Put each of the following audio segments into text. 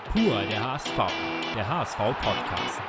Pur der HSV, der HSV-Podcast.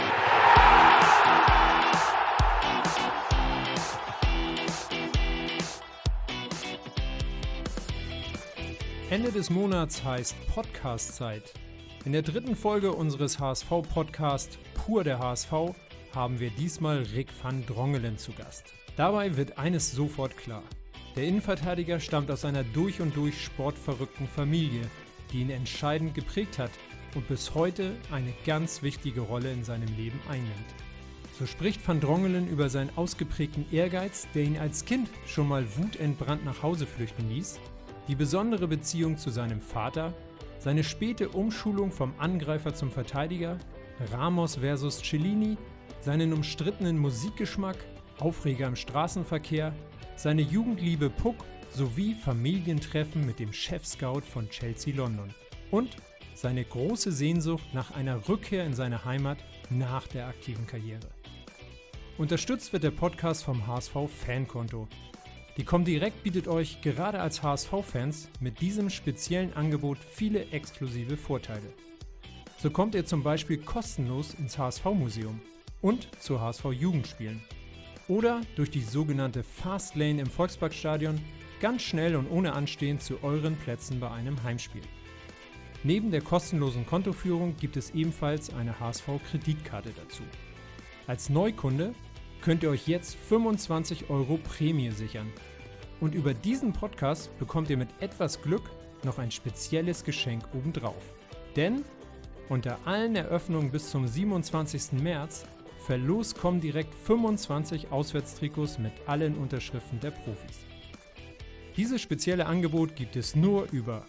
Ende des Monats heißt Podcast-Zeit. In der dritten Folge unseres HSV-Podcasts Pur der HSV haben wir diesmal Rick van Drongelen zu Gast. Dabei wird eines sofort klar. Der Innenverteidiger stammt aus einer durch und durch sportverrückten Familie, die ihn entscheidend geprägt hat und bis heute eine ganz wichtige Rolle in seinem Leben einnimmt. So spricht van Drongelen über seinen ausgeprägten Ehrgeiz, der ihn als Kind schon mal wutentbrannt nach Hause flüchten ließ, die besondere Beziehung zu seinem Vater, seine späte Umschulung vom Angreifer zum Verteidiger, Ramos versus Cellini, seinen umstrittenen Musikgeschmack, Aufreger im Straßenverkehr, seine Jugendliebe Puck sowie Familientreffen mit dem Chef-Scout von Chelsea London und seine große Sehnsucht nach einer Rückkehr in seine Heimat nach der aktiven Karriere. Unterstützt wird der Podcast vom HSV Fankonto. Die Comdirect bietet euch gerade als HSV-Fans mit diesem speziellen Angebot viele exklusive Vorteile. So kommt ihr zum Beispiel kostenlos ins HSV-Museum und zu HSV-Jugendspielen oder durch die sogenannte Fastlane im Volksparkstadion ganz schnell und ohne Anstehen zu euren Plätzen bei einem Heimspiel. Neben der kostenlosen Kontoführung gibt es ebenfalls eine HSV-Kreditkarte dazu. Als Neukunde könnt ihr euch jetzt 25 € Prämie sichern. Und über diesen Podcast bekommt ihr mit etwas Glück noch ein spezielles Geschenk obendrauf. Denn unter allen Eröffnungen bis zum 27. März verlost Comdirect 25 Auswärtstrikots mit allen Unterschriften der Profis. Dieses spezielle Angebot gibt es nur über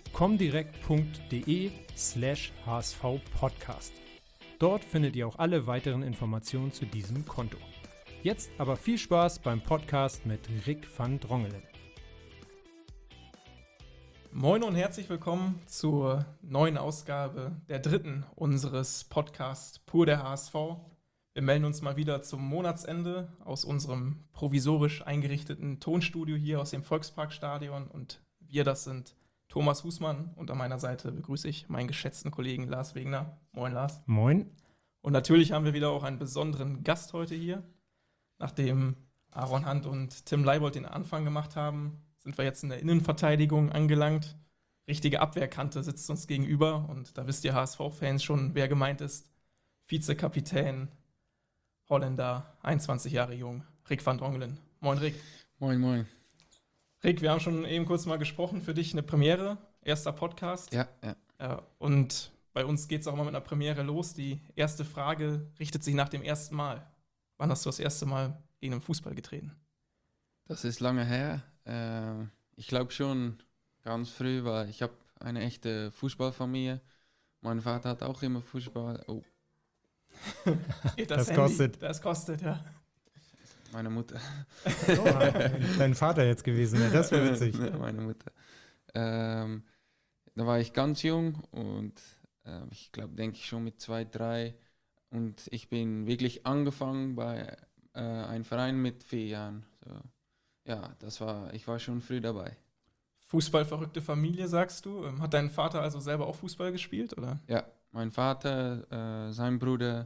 comdirect.de/hsvpodcast. Dort findet ihr auch alle weiteren Informationen zu diesem Konto. Jetzt aber viel Spaß beim Podcast mit Rick van Drongelen. Moin und herzlich willkommen zur neuen Ausgabe der dritten unseres Podcasts Pur der HSV. Wir melden uns mal wieder zum Monatsende aus unserem provisorisch eingerichteten Tonstudio hier aus dem Volksparkstadion. Und wir, das sind Thomas Husmann und an meiner Seite begrüße ich meinen geschätzten Kollegen Lars Wegner. Moin Lars. Moin. Und natürlich haben wir wieder auch einen besonderen Gast heute hier. Nachdem Aaron Hunt und Tim Leibold den Anfang gemacht haben, sind wir jetzt in der Innenverteidigung angelangt. Richtige Abwehrkante sitzt uns gegenüber und da wisst ihr HSV-Fans schon, wer gemeint ist. Vizekapitän, Holländer, 21 Jahre jung, Rick van Drongelen. Moin Rick. Moin, moin. Rick, wir haben schon eben kurz mal gesprochen, für dich eine Premiere, erster Podcast. Ja. Und bei uns geht es auch mal mit einer Premiere los. Die erste Frage richtet sich nach dem ersten Mal. Wann hast du das erste Mal gegen den Fußball getreten? Das ist lange her. Ich glaube schon ganz früh, weil ich habe eine echte Fußballfamilie. Mein Vater hat auch immer Fußball. Oh, Das kostet. Das kostet, ja. meine Mutter. Oh, dein Vater jetzt gewesen wäre, das wäre witzig. Ja, meine Mutter. Da war ich ganz jung und ich glaube, denke ich schon mit 2, 3. Und ich bin wirklich angefangen bei einem Verein mit 4 Jahren. So. Ja, ich war schon früh dabei. Fußballverrückte Familie, sagst du? Hat dein Vater also selber auch Fußball gespielt, oder? Ja, mein Vater, sein Bruder,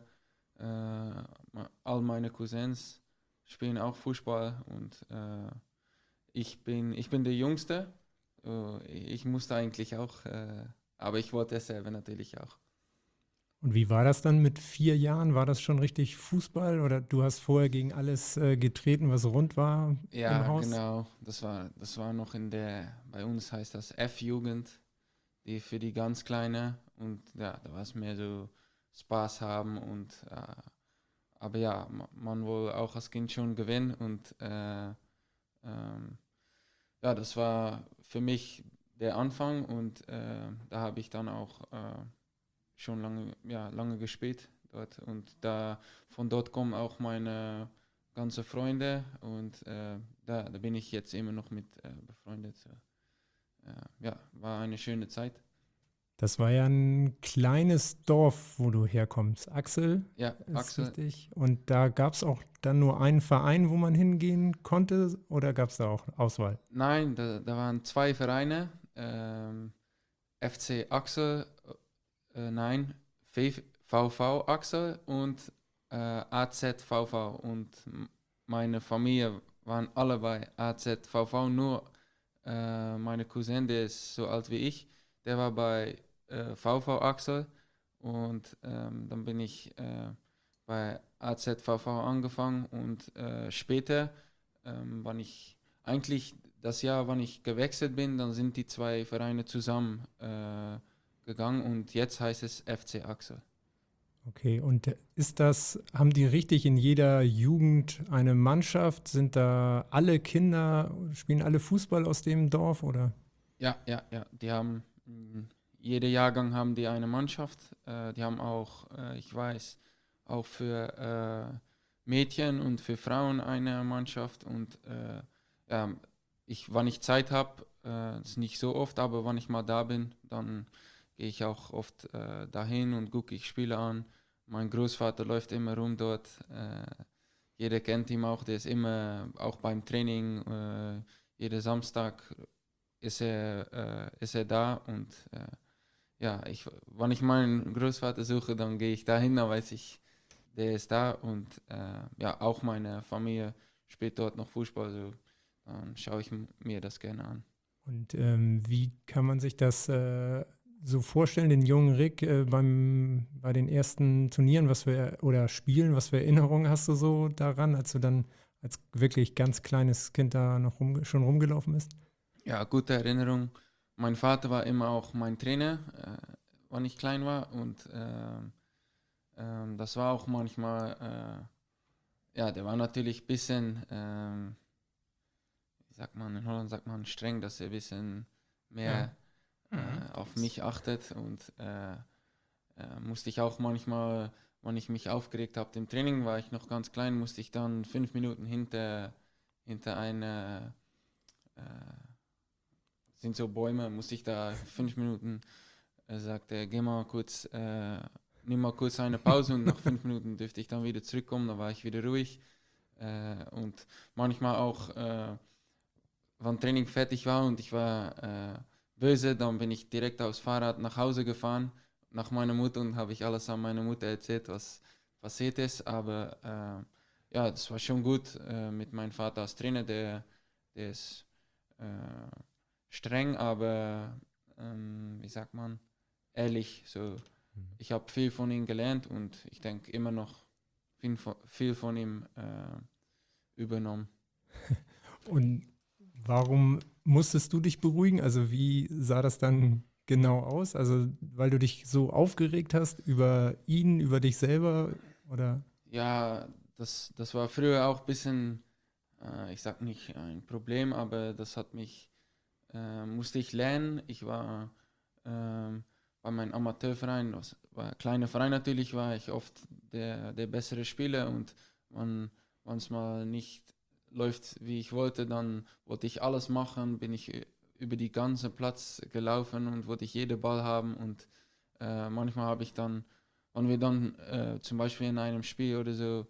all meine Cousins spielen auch Fußball und ich bin der Jüngste. Ich musste eigentlich auch, aber ich wollte es selber natürlich auch. Und wie war das dann mit 4 Jahren? War das schon richtig Fußball oder du hast vorher gegen alles getreten, was rund war im Haus? Ja, genau. Das war noch bei uns heißt das F-Jugend, die für die ganz Kleine. Und ja, da war es mehr so Spaß haben und aber ja, man will auch als Kind schon gewinnen und das war für mich der Anfang und da habe ich dann auch schon lange gespielt dort und von dort kommen auch meine ganzen Freunde und da bin ich jetzt immer noch mit befreundet. So. War eine schöne Zeit. Das war ja ein kleines Dorf, wo du herkommst. Axel? Ja, ist Axel. richtig. Und da gab es auch dann nur einen Verein, wo man hingehen konnte oder gab es da auch Auswahl? Nein, da waren 2 Vereine. FC Axel nein, VV Axel und AZVV. Und meine Familie waren alle bei AZVV, nur meine Cousin, der ist so alt wie ich, der war bei VV Axel. Und dann bin ich bei AZVV angefangen und später, wann ich eigentlich das Jahr, wann ich gewechselt bin, dann sind die zwei Vereine zusammen gegangen und jetzt heißt es FC Axel. Okay, und haben die richtig in jeder Jugend eine Mannschaft? Sind da alle Kinder, spielen alle Fußball aus dem Dorf oder? Ja, die haben, jeder Jahrgang haben die eine Mannschaft. Die haben auch, ich weiß, auch für Mädchen und für Frauen eine Mannschaft. Und ja, wann ich Zeit habe, ist nicht so oft, aber wenn ich mal da bin, dann gehe ich auch oft dahin und gucke ich Spiele an. Mein Großvater läuft immer rum dort. Jeder kennt ihn auch, der ist immer auch beim Training. Jeden Samstag ist er da und ja, wenn ich meinen Großvater suche, dann gehe ich dahin, dann weiß ich, der ist da und ja, auch meine Familie spielt dort noch Fußball, so dann schaue ich mir das gerne an. Und wie kann man sich das so vorstellen, den jungen Rick bei den ersten Turnieren, oder Spielen, was für Erinnerungen hast du so daran, als du dann als wirklich ganz kleines Kind da noch schon rumgelaufen bist? Ja, gute Erinnerung. Mein Vater war immer auch mein Trainer, wann ich klein war und das war auch manchmal, ja, der war natürlich ein bisschen, wie sagt man, in Holland sagt man streng, dass er ein bisschen mehr auf mich achtet und musste ich auch manchmal, wenn ich mich aufgeregt habe im Training, war ich noch ganz klein, musste ich dann 5 Minuten hinter einer, sind so Bäume, musste ich da 5 Minuten, sagte er, nimm mal kurz eine Pause und nach 5 Minuten dürfte ich dann wieder zurückkommen, dann war ich wieder ruhig und manchmal auch, wenn Training fertig war und ich war böse, dann bin ich direkt aufs Fahrrad nach Hause gefahren, nach meiner Mutter und habe ich alles an meiner Mutter erzählt, was passiert ist. Aber ja, das war schon gut mit meinem Vater als Trainer, der ist streng, aber wie sagt man, ehrlich. So, ich habe viel von ihm gelernt und ich denke immer noch viel von ihm übernommen. Und warum musstest du dich beruhigen? Also wie sah das dann genau aus? Also weil du dich so aufgeregt hast über ihn, über dich selber oder? Ja, das war früher auch ein bisschen, ich sag nicht ein Problem, aber das musste ich lernen. Ich war bei meinem Amateurverein, das war ein kleiner Verein natürlich, war ich oft der bessere Spieler und wenn es mal nicht läuft, wie ich wollte, dann wollte ich alles machen, bin ich über die ganze Platz gelaufen und wollte ich jeden Ball haben und manchmal habe ich dann, wenn wir dann zum Beispiel in einem Spiel oder so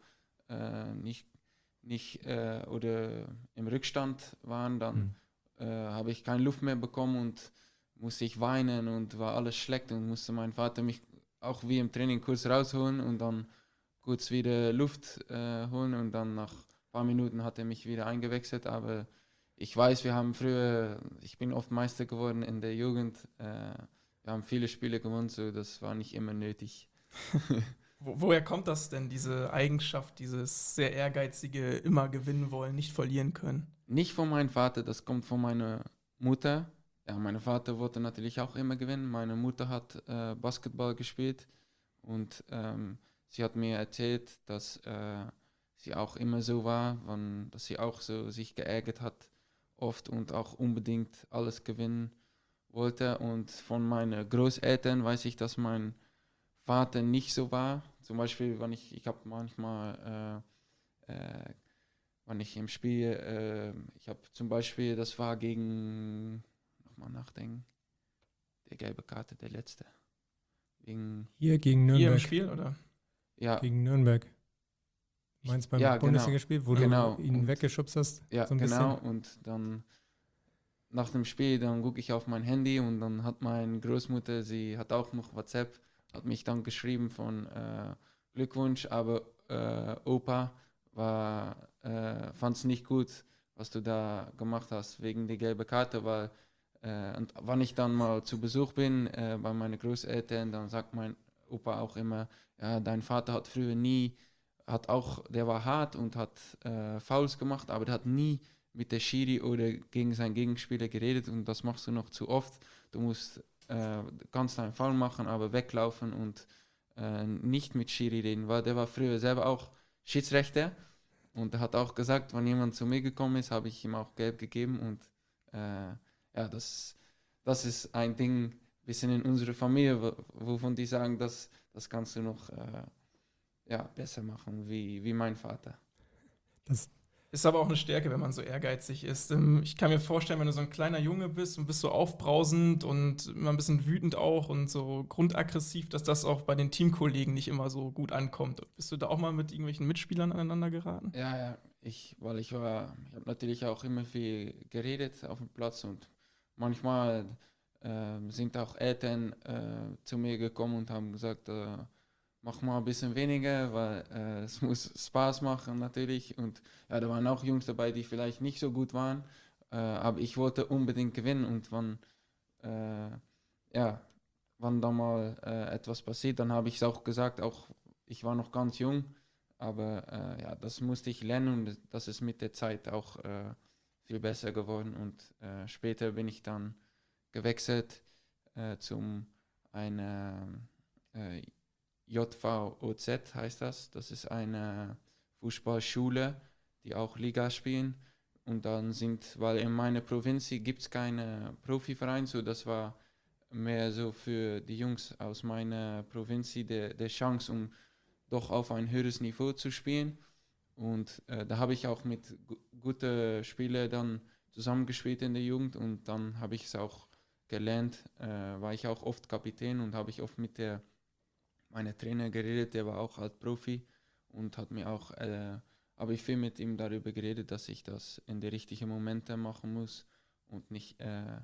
nicht oder im Rückstand waren, dann habe ich keine Luft mehr bekommen und musste ich weinen und war alles schlecht und musste mein Vater mich auch wie im Training kurz rausholen und dann kurz wieder Luft holen und dann nach ein paar Minuten hat er mich wieder eingewechselt, aber ich weiß, ich bin oft Meister geworden in der Jugend, wir haben viele Spiele gewonnen, so das war nicht immer nötig. Woher kommt das denn, diese Eigenschaft, dieses sehr ehrgeizige, immer gewinnen wollen, nicht verlieren können? Nicht von meinem Vater, das kommt von meiner Mutter. Ja, mein Vater wollte natürlich auch immer gewinnen. Meine Mutter hat Basketball gespielt und sie hat mir erzählt, dass sie auch immer so war, dass sie auch so sich geärgert hat oft und auch unbedingt alles gewinnen wollte. Und von meinen Großeltern weiß ich, dass mein Vater nicht so war. Zum Beispiel, ich habe manchmal, wenn ich im Spiel, ich habe zum Beispiel, das war nochmal nachdenken, der gelbe Karte, der letzte. Hier gegen Nürnberg. Hier im Spiel, oder? Ja. Gegen Nürnberg. Meinst du beim Bundesligaspiel, wo du ihn weggeschubst hast? Ja, so ein genau. bisschen? Und dann nach dem Spiel, dann gucke ich auf mein Handy und dann hat meine Großmutter, sie hat auch noch WhatsApp hat mich dann geschrieben von Glückwunsch, aber Opa fand es nicht gut, was du da gemacht hast wegen der gelben Karte, weil und wenn ich dann mal zu Besuch bin bei meinen Großeltern, dann sagt mein Opa auch immer, ja, dein Vater hat früher nie, der war hart und hat Fouls gemacht, aber der hat nie mit der Schiri oder gegen seinen Gegenspieler geredet und das machst du noch zu oft. Du kannst einen Foul machen, aber weglaufen und nicht mit Schiri reden, weil der war früher selber auch Schiedsrichter und er hat auch gesagt, wenn jemand zu mir gekommen ist, habe ich ihm auch gelb gegeben und ja, das ist ein Ding, bisschen in unserer Familie, wovon die sagen, das kannst du noch besser machen, wie mein Vater. Das ist aber auch eine Stärke, wenn man so ehrgeizig ist. Ich kann mir vorstellen, wenn du so ein kleiner Junge bist und bist so aufbrausend und immer ein bisschen wütend auch und so grundaggressiv, dass das auch bei den Teamkollegen nicht immer so gut ankommt. Bist du da auch mal mit irgendwelchen Mitspielern aneinander geraten? Ja, ich habe natürlich auch immer viel geredet auf dem Platz und manchmal sind auch Eltern zu mir gekommen und haben gesagt, mach mal ein bisschen weniger, weil es muss Spaß machen natürlich. Und ja, da waren auch Jungs dabei, die vielleicht nicht so gut waren, aber ich wollte unbedingt gewinnen und wenn da mal etwas passiert, dann habe ich es auch gesagt, auch ich war noch ganz jung, aber das musste ich lernen und das ist mit der Zeit auch viel besser geworden und später bin ich dann gewechselt zum einer JVOZ heißt das. Das ist eine Fußballschule, die auch Liga spielen. Und dann weil in meiner Provinz gibt es keine Profiverein, so das war mehr so für die Jungs aus meiner Provinz der Chance, um doch auf ein höheres Niveau zu spielen. Und da habe ich auch mit guten Spielern dann zusammengespielt in der Jugend und dann habe ich es auch gelernt, war ich auch oft Kapitän und habe ich oft mit meinem Trainer geredet, der war auch halt Profi und habe ich viel mit ihm darüber geredet, dass ich das in die richtigen Momente machen muss und nicht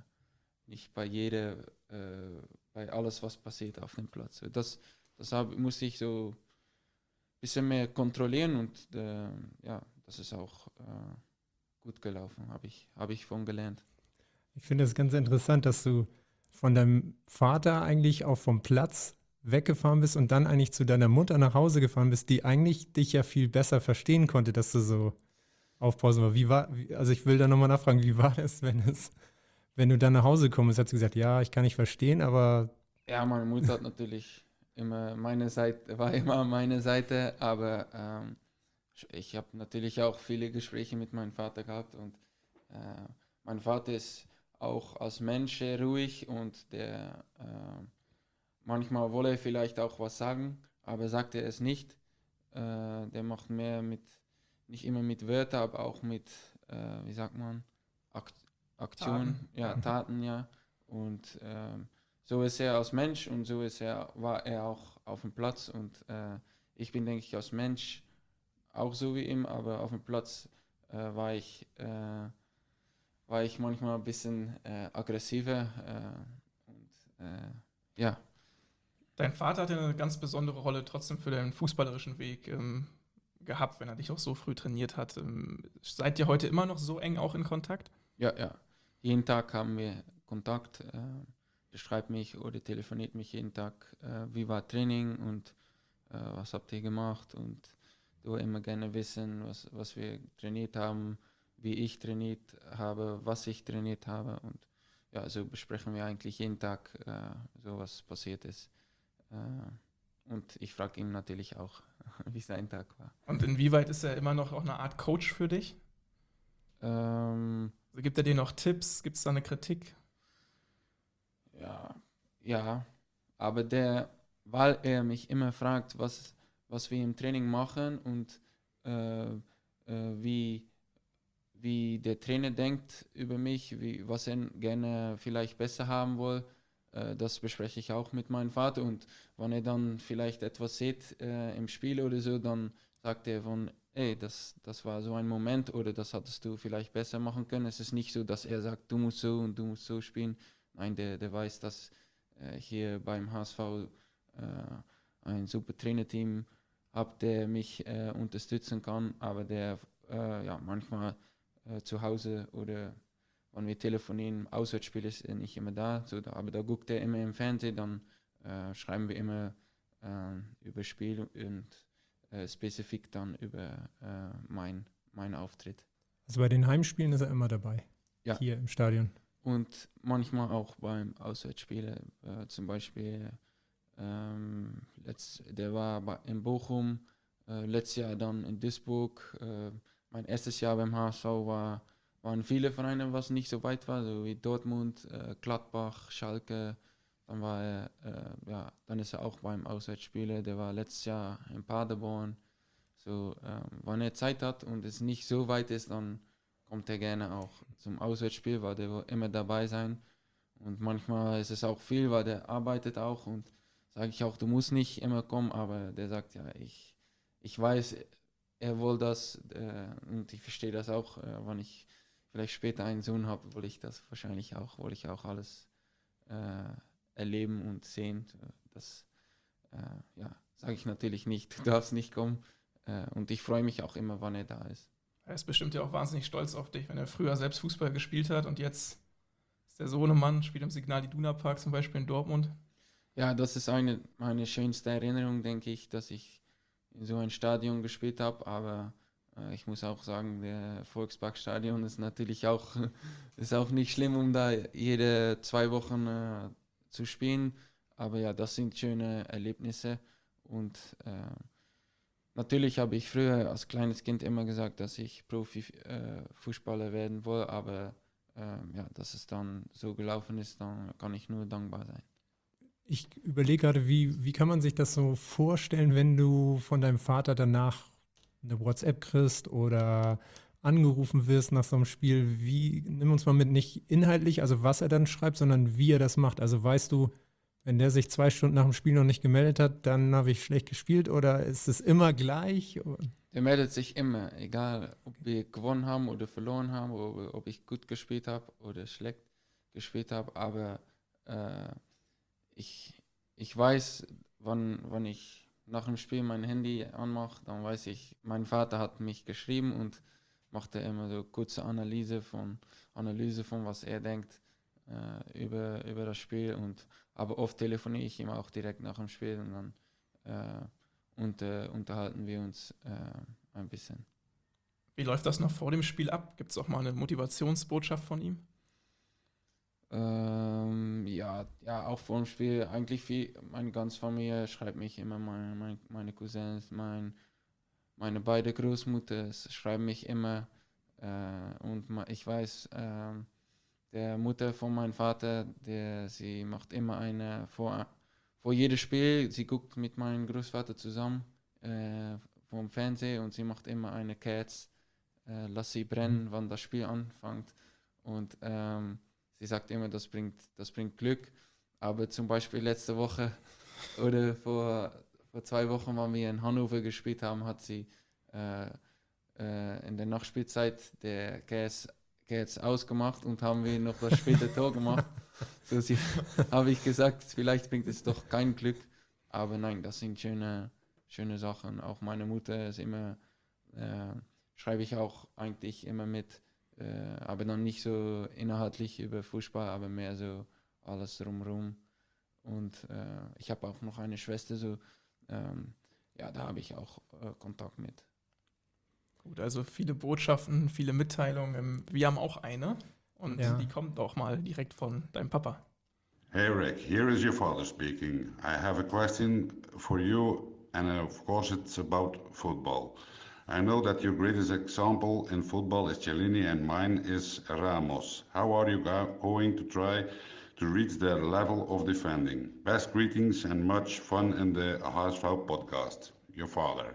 bei alles, was passiert auf dem Platz. Musste ich so ein bisschen mehr kontrollieren und das ist auch gut gelaufen, habe ich von gelernt. Ich finde es ganz interessant, dass du von deinem Vater eigentlich auch vom Platz weggefahren bist und dann eigentlich zu deiner Mutter nach Hause gefahren bist, die eigentlich dich ja viel besser verstehen konnte, dass du so aufpassen war. Also ich will da nochmal nachfragen, wie war das, wenn du dann nach Hause kommst? Hat sie gesagt, ja, ich kann nicht verstehen, aber... Ja, meine Mutter hat natürlich war immer meine Seite, aber ich habe natürlich auch viele Gespräche mit meinem Vater gehabt und mein Vater ist auch als Mensch sehr ruhig und manchmal wolle er vielleicht auch was sagen, aber sagt er es nicht. Der macht nicht immer mit Wörtern, aber auch mit, wie sagt man, Aktionen, Taten. ja, Taten, ja. Und so ist er als Mensch und war er auch auf dem Platz und ich bin, denke ich, als Mensch auch so wie ihm, aber auf dem Platz war ich manchmal ein bisschen aggressiver ja. Dein Vater hatte eine ganz besondere Rolle trotzdem für deinen fußballerischen Weg gehabt, wenn er dich auch so früh trainiert hat. Seid ihr heute immer noch so eng auch in Kontakt? Ja. Jeden Tag haben wir Kontakt. Der schreibt mich oder telefoniert mich jeden Tag, wie war Training und was habt ihr gemacht und du immer gerne wissen, was wir trainiert haben, wie ich trainiert habe, was ich trainiert habe und ja, so besprechen wir eigentlich jeden Tag, so was passiert ist. Und ich frage ihn natürlich auch, wie sein Tag war. Und inwieweit ist er immer noch auch eine Art Coach für dich? Also gibt er dir noch Tipps? Gibt es da eine Kritik? Ja, aber weil er mich immer fragt, was wir im Training machen und wie der Trainer denkt über mich, was er gerne vielleicht besser haben will, das bespreche ich auch mit meinem Vater und wenn er dann vielleicht etwas sieht im Spiel oder so, dann sagt er ey, das war so ein Moment oder das hattest du vielleicht besser machen können. Es ist nicht so, dass er sagt, du musst so und du musst so spielen. Nein, der weiß, dass hier beim HSV ein super Trainerteam habe, der mich unterstützen kann, aber der manchmal zu Hause oder wenn wir telefonieren, Auswärtsspiel ist er nicht immer da, aber da guckt er immer im Fernsehen, dann schreiben wir immer über Spiel und spezifisch dann über mein Auftritt. Also bei den Heimspielen ist er immer dabei, Ja. hier im Stadion. Und manchmal auch beim Auswärtsspiel, zum Beispiel, der war in Bochum, letztes Jahr dann in Duisburg. Mein erstes Jahr beim HSV waren viele Vereine, was nicht so weit war, so wie Dortmund, Gladbach, Schalke. Dann ist er auch beim Auswärtsspiel. Der war letztes Jahr in Paderborn. So, wenn er Zeit hat und es nicht so weit ist, dann kommt er gerne auch zum Auswärtsspiel, weil der will immer dabei sein. Und manchmal ist es auch viel, weil der arbeitet auch und sage ich auch, du musst nicht immer kommen, aber der sagt, ja, ich weiß, er will das und ich verstehe das auch, wenn ich vielleicht später einen Sohn habe, will ich auch alles erleben und sehen. Das sage ich natürlich nicht, du darfst nicht kommen und ich freue mich auch immer, wann er da ist. Er ist bestimmt ja auch wahnsinnig stolz auf dich, wenn er früher selbst Fußball gespielt hat und jetzt ist der Sohnemann, spielt im Signal Iduna Park zum Beispiel in Dortmund. Ja, das ist meine schönste Erinnerung, denke ich, dass ich in so ein Stadion gespielt habe, aber ich muss auch sagen, der Volksparkstadion ist natürlich auch, ist auch nicht schlimm, um da jede 2 Wochen zu spielen, aber ja, das sind schöne Erlebnisse und natürlich habe ich früher als kleines Kind immer gesagt, dass ich Profi-Fußballer werden will, aber dass es dann so gelaufen ist, dann kann ich nur dankbar sein. Ich überlege gerade, wie kann man sich das so vorstellen, wenn du von deinem Vater danach eine WhatsApp kriegst oder angerufen wirst nach so einem Spiel? Nimm uns mal mit, nicht inhaltlich, also was er dann schreibt, sondern wie er das macht. Also weißt du, wenn der sich 2 Stunden nach dem Spiel noch nicht gemeldet hat, dann habe ich schlecht gespielt oder ist es immer gleich? Der meldet sich immer, egal ob wir gewonnen haben oder verloren haben, oder ob ich gut gespielt habe oder schlecht gespielt habe, aber ich weiß, wann ich nach dem Spiel mein Handy anmache, dann weiß ich, mein Vater hat mich geschrieben und macht immer so kurze Analyse von was er denkt über das Spiel. Aber oft telefoniere ich ihm auch direkt nach dem Spiel und dann unterhalten wir uns ein bisschen. Wie läuft das noch vor dem Spiel ab? Gibt es auch mal eine Motivationsbotschaft von ihm? Auch vor dem Spiel. Eigentlich meine ganze Familie schreibt mich immer, meine Cousins, meine beiden Großmutter schreiben mich immer. Ich weiß, der Mutter von meinem Vater, sie macht immer eine vor jedem Spiel, sie guckt mit meinem Großvater zusammen vom Fernsehen und sie macht immer eine Kerze, lass sie brennen, wann das Spiel anfängt. Und sie sagt immer, das bringt Glück. Aber zum Beispiel letzte Woche oder vor 2 Wochen, wenn wir in Hannover gespielt haben, hat sie in der Nachspielzeit der Kerz ausgemacht und haben wir noch das späte Tor gemacht. So habe ich gesagt, vielleicht bringt es doch kein Glück. Aber nein, das sind schöne Sachen. Auch meine Mutter ist immer, schreibe ich auch eigentlich immer mit. Aber dann nicht so inhaltlich über Fußball, aber mehr so alles drumherum. Und ich habe auch noch eine Schwester, da habe ich auch Kontakt mit. Gut, also viele Botschaften, viele Mitteilungen. Wir haben auch eine und die kommt auch mal direkt von deinem Papa. Hey Rick, here is your father speaking. I have a question for you and of course it's about football. I know that your greatest example in football is Chiellini and mine is Ramos. How are you going to try to reach their level of defending? Best greetings and much fun in the HSV podcast. Your father.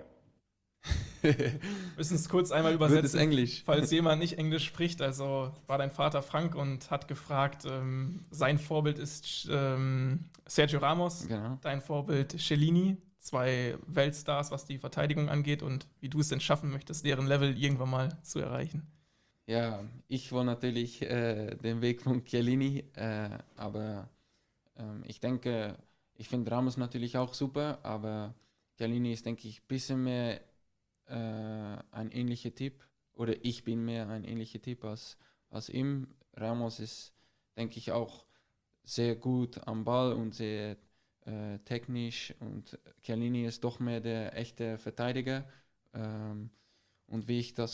Wir müssen es kurz einmal übersetzen, Wird es Englisch? Falls jemand nicht Englisch spricht. Also war dein Vater Frank und hat gefragt, sein Vorbild ist Sergio Ramos, Genau. dein Vorbild Chiellini, 2 Weltstars, was die Verteidigung angeht und wie du es denn schaffen möchtest, deren Level irgendwann mal zu erreichen. Ja, ich will natürlich den Weg von Chiellini, aber ich denke, Ich finde Ramos natürlich auch super, aber Chiellini ist, denke ich, ein bisschen mehr ein ähnlicher Typ. Oder ich bin mehr ein ähnlicher Typ als ihm. Ramos ist, denke ich, auch sehr gut am Ball und sehr technisch. Und Chiellini ist doch mehr der echte Verteidiger. Und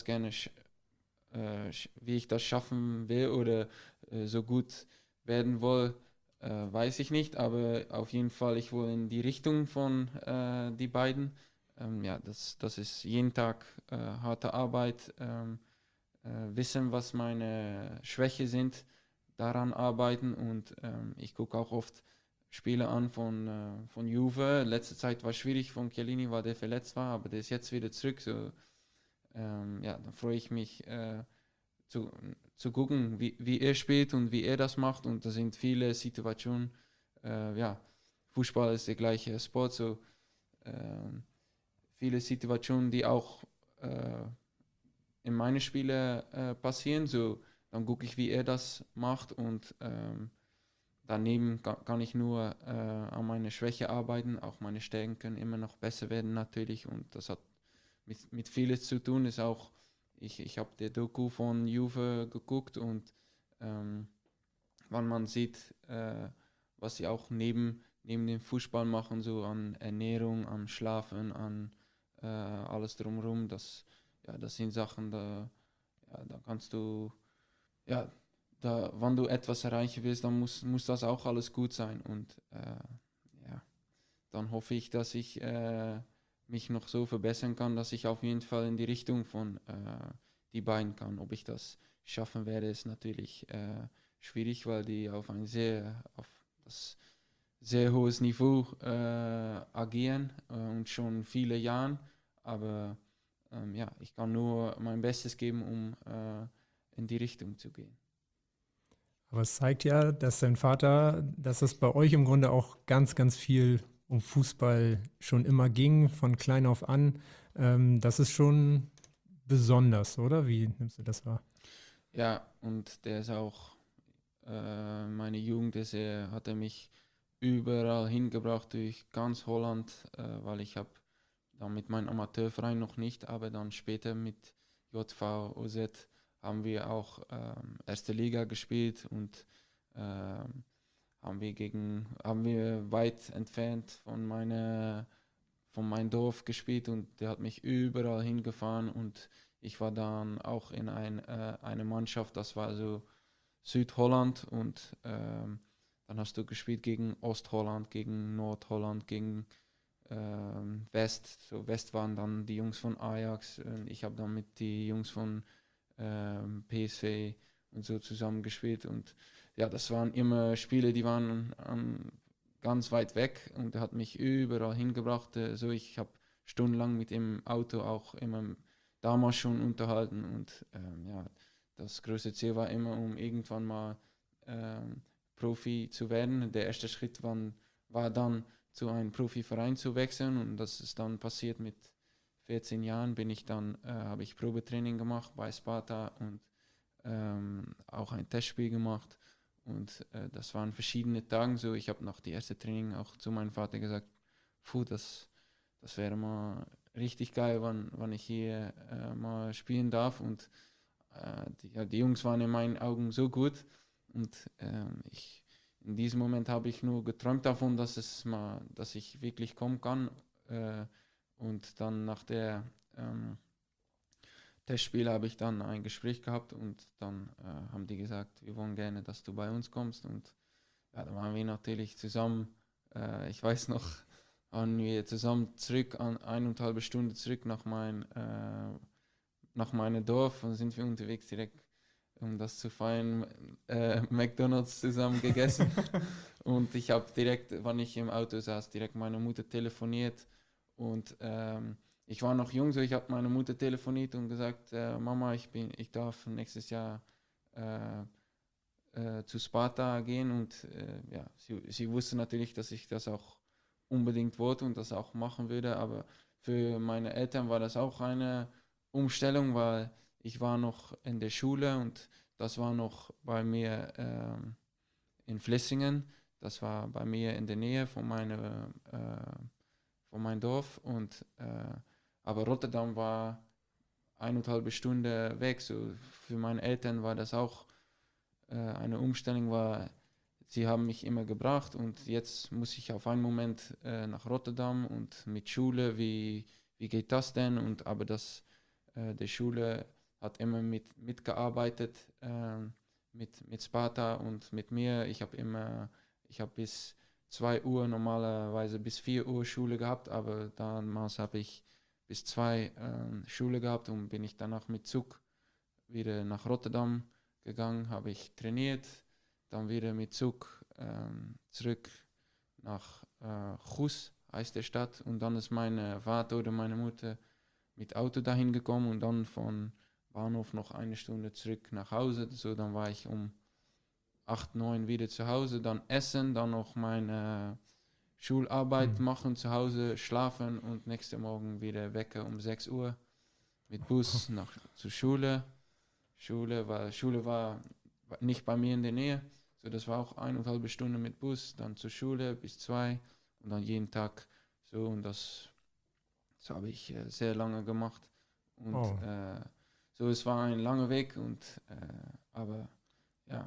wie ich das schaffen will oder so gut werden will, weiß ich nicht, aber auf jeden Fall, ich will in die Richtung von die beiden. Ja, das ist jeden Tag harte Arbeit, wissen, was meine Schwächen sind, daran arbeiten und ich gucke auch oft Spiele an von Juve. Letzte Zeit war schwierig von Chiellini, weil der verletzt war, aber der ist jetzt wieder zurück. So, ja, dann freue ich mich zu, zu gucken, wie er spielt und wie er das macht. Und da sind viele Situationen. Ja, Fußball ist der gleiche Sport, so viele Situationen, die auch in meine Spiele passieren. So, dann gucke ich, wie er das macht und daneben kann ich nur an meine Schwäche arbeiten. Auch meine Stärken können immer noch besser werden natürlich und das hat mit vieles zu tun. Ist auch, ich habe die Doku von Juve geguckt und wenn man sieht, was sie auch neben dem Fußball machen, so an Ernährung, am Schlafen, an alles drumherum, das sind Sachen, da kannst du, ja, wenn du etwas erreichen willst, dann muss das auch alles gut sein. Und ja, dann hoffe ich, dass ich mich noch so verbessern kann, dass ich auf jeden Fall in die Richtung von die beiden kann. Ob ich das schaffen werde, ist natürlich schwierig, weil die auf das sehr hohes Niveau agieren und schon viele Jahre. Aber ja, ich kann nur mein Bestes geben, um in die Richtung zu gehen. Aber es zeigt ja, dass dein Vater, dass es bei euch im Grunde auch ganz, ganz viel um Fußball schon immer ging, von klein auf an. Das ist schon besonders, oder? Wie nimmst du das wahr? Ja, und der ist auch, meine Jugend hat er mich überall hingebracht durch ganz Holland, weil ich habe dann mit meinem Amateurverein noch nicht, aber dann später mit JV OZ haben wir auch erste Liga gespielt und haben wir weit entfernt von meinem Dorf gespielt und der hat mich überall hingefahren und ich war dann auch in eine Mannschaft, das war so Südholland und dann hast du gespielt gegen Ostholland, gegen Nordholland, gegen West. So West waren dann die Jungs von Ajax und ich habe dann mit die Jungs von PSV und so zusammen gespielt und ja, das waren immer Spiele, die waren ganz weit weg und er hat mich überall hingebracht. So, ich habe stundenlang mit dem Auto auch immer damals schon unterhalten und ja, das größte Ziel war immer, um irgendwann mal Profi zu werden. Der erste Schritt war dann zu einem Profiverein zu wechseln und das ist dann passiert mit 14 Jahren habe ich Probetraining gemacht bei Sparta und auch ein Testspiel gemacht und das waren verschiedene Tage so. Ich habe nach dem ersten Training auch zu meinem Vater gesagt, das wäre mal richtig geil, wann ich hier mal spielen darf und die Jungs waren in meinen Augen so gut und in diesem Moment habe ich nur geträumt davon, dass ich wirklich kommen kann und dann nach der Testspiel habe ich dann ein Gespräch gehabt und dann haben die gesagt, wir wollen gerne, dass du bei uns kommst und ja, da waren wir natürlich zusammen, ich weiß noch, waren wir zusammen zurück, 1,5 Stunden zurück nach meinem Dorf und sind wir unterwegs direkt, um das zu feiern, McDonald's zusammen gegessen und ich habe direkt, wenn ich im Auto saß, direkt meine Mutter telefoniert und ich war noch jung, so ich habe meine Mutter telefoniert und gesagt, Mama, ich darf nächstes Jahr zu Sparta gehen und ja, sie wusste natürlich, dass ich das auch unbedingt wollte und das auch machen würde, aber für meine Eltern war das auch eine Umstellung, weil ich war noch in der Schule und das war noch bei mir in Vlissingen. Das war bei mir in der Nähe von meinem Dorf. Aber Rotterdam war 1,5 Stunden weg. So für meine Eltern war das auch eine Umstellung. Sie haben mich immer gebracht und jetzt muss ich auf einen Moment nach Rotterdam und mit Schule, wie geht das denn? Aber die Schule hat immer mitgearbeitet mit Sparta und mit mir. Ich habe bis 2 Uhr normalerweise bis 4 Uhr Schule gehabt, aber damals habe ich bis 2 Schule gehabt und bin ich danach mit Zug wieder nach Rotterdam gegangen, habe ich trainiert, dann wieder mit Zug zurück nach Goes, heißt der Stadt, und dann ist mein Vater oder meine Mutter mit Auto dahin gekommen und dann von Bahnhof noch 1 Stunde zurück nach Hause. So, dann war ich um 8, 9 wieder zu Hause, dann essen, dann noch meine Schularbeit machen zu Hause, schlafen und nächsten Morgen wieder wecken um 6 Uhr mit Bus zur Schule. Schule war nicht bei mir in der Nähe, so das war auch 1,5 Stunden mit Bus, dann zur Schule bis 2 und dann jeden Tag so, und das habe ich sehr lange gemacht und so, es war ein langer Weg aber ja,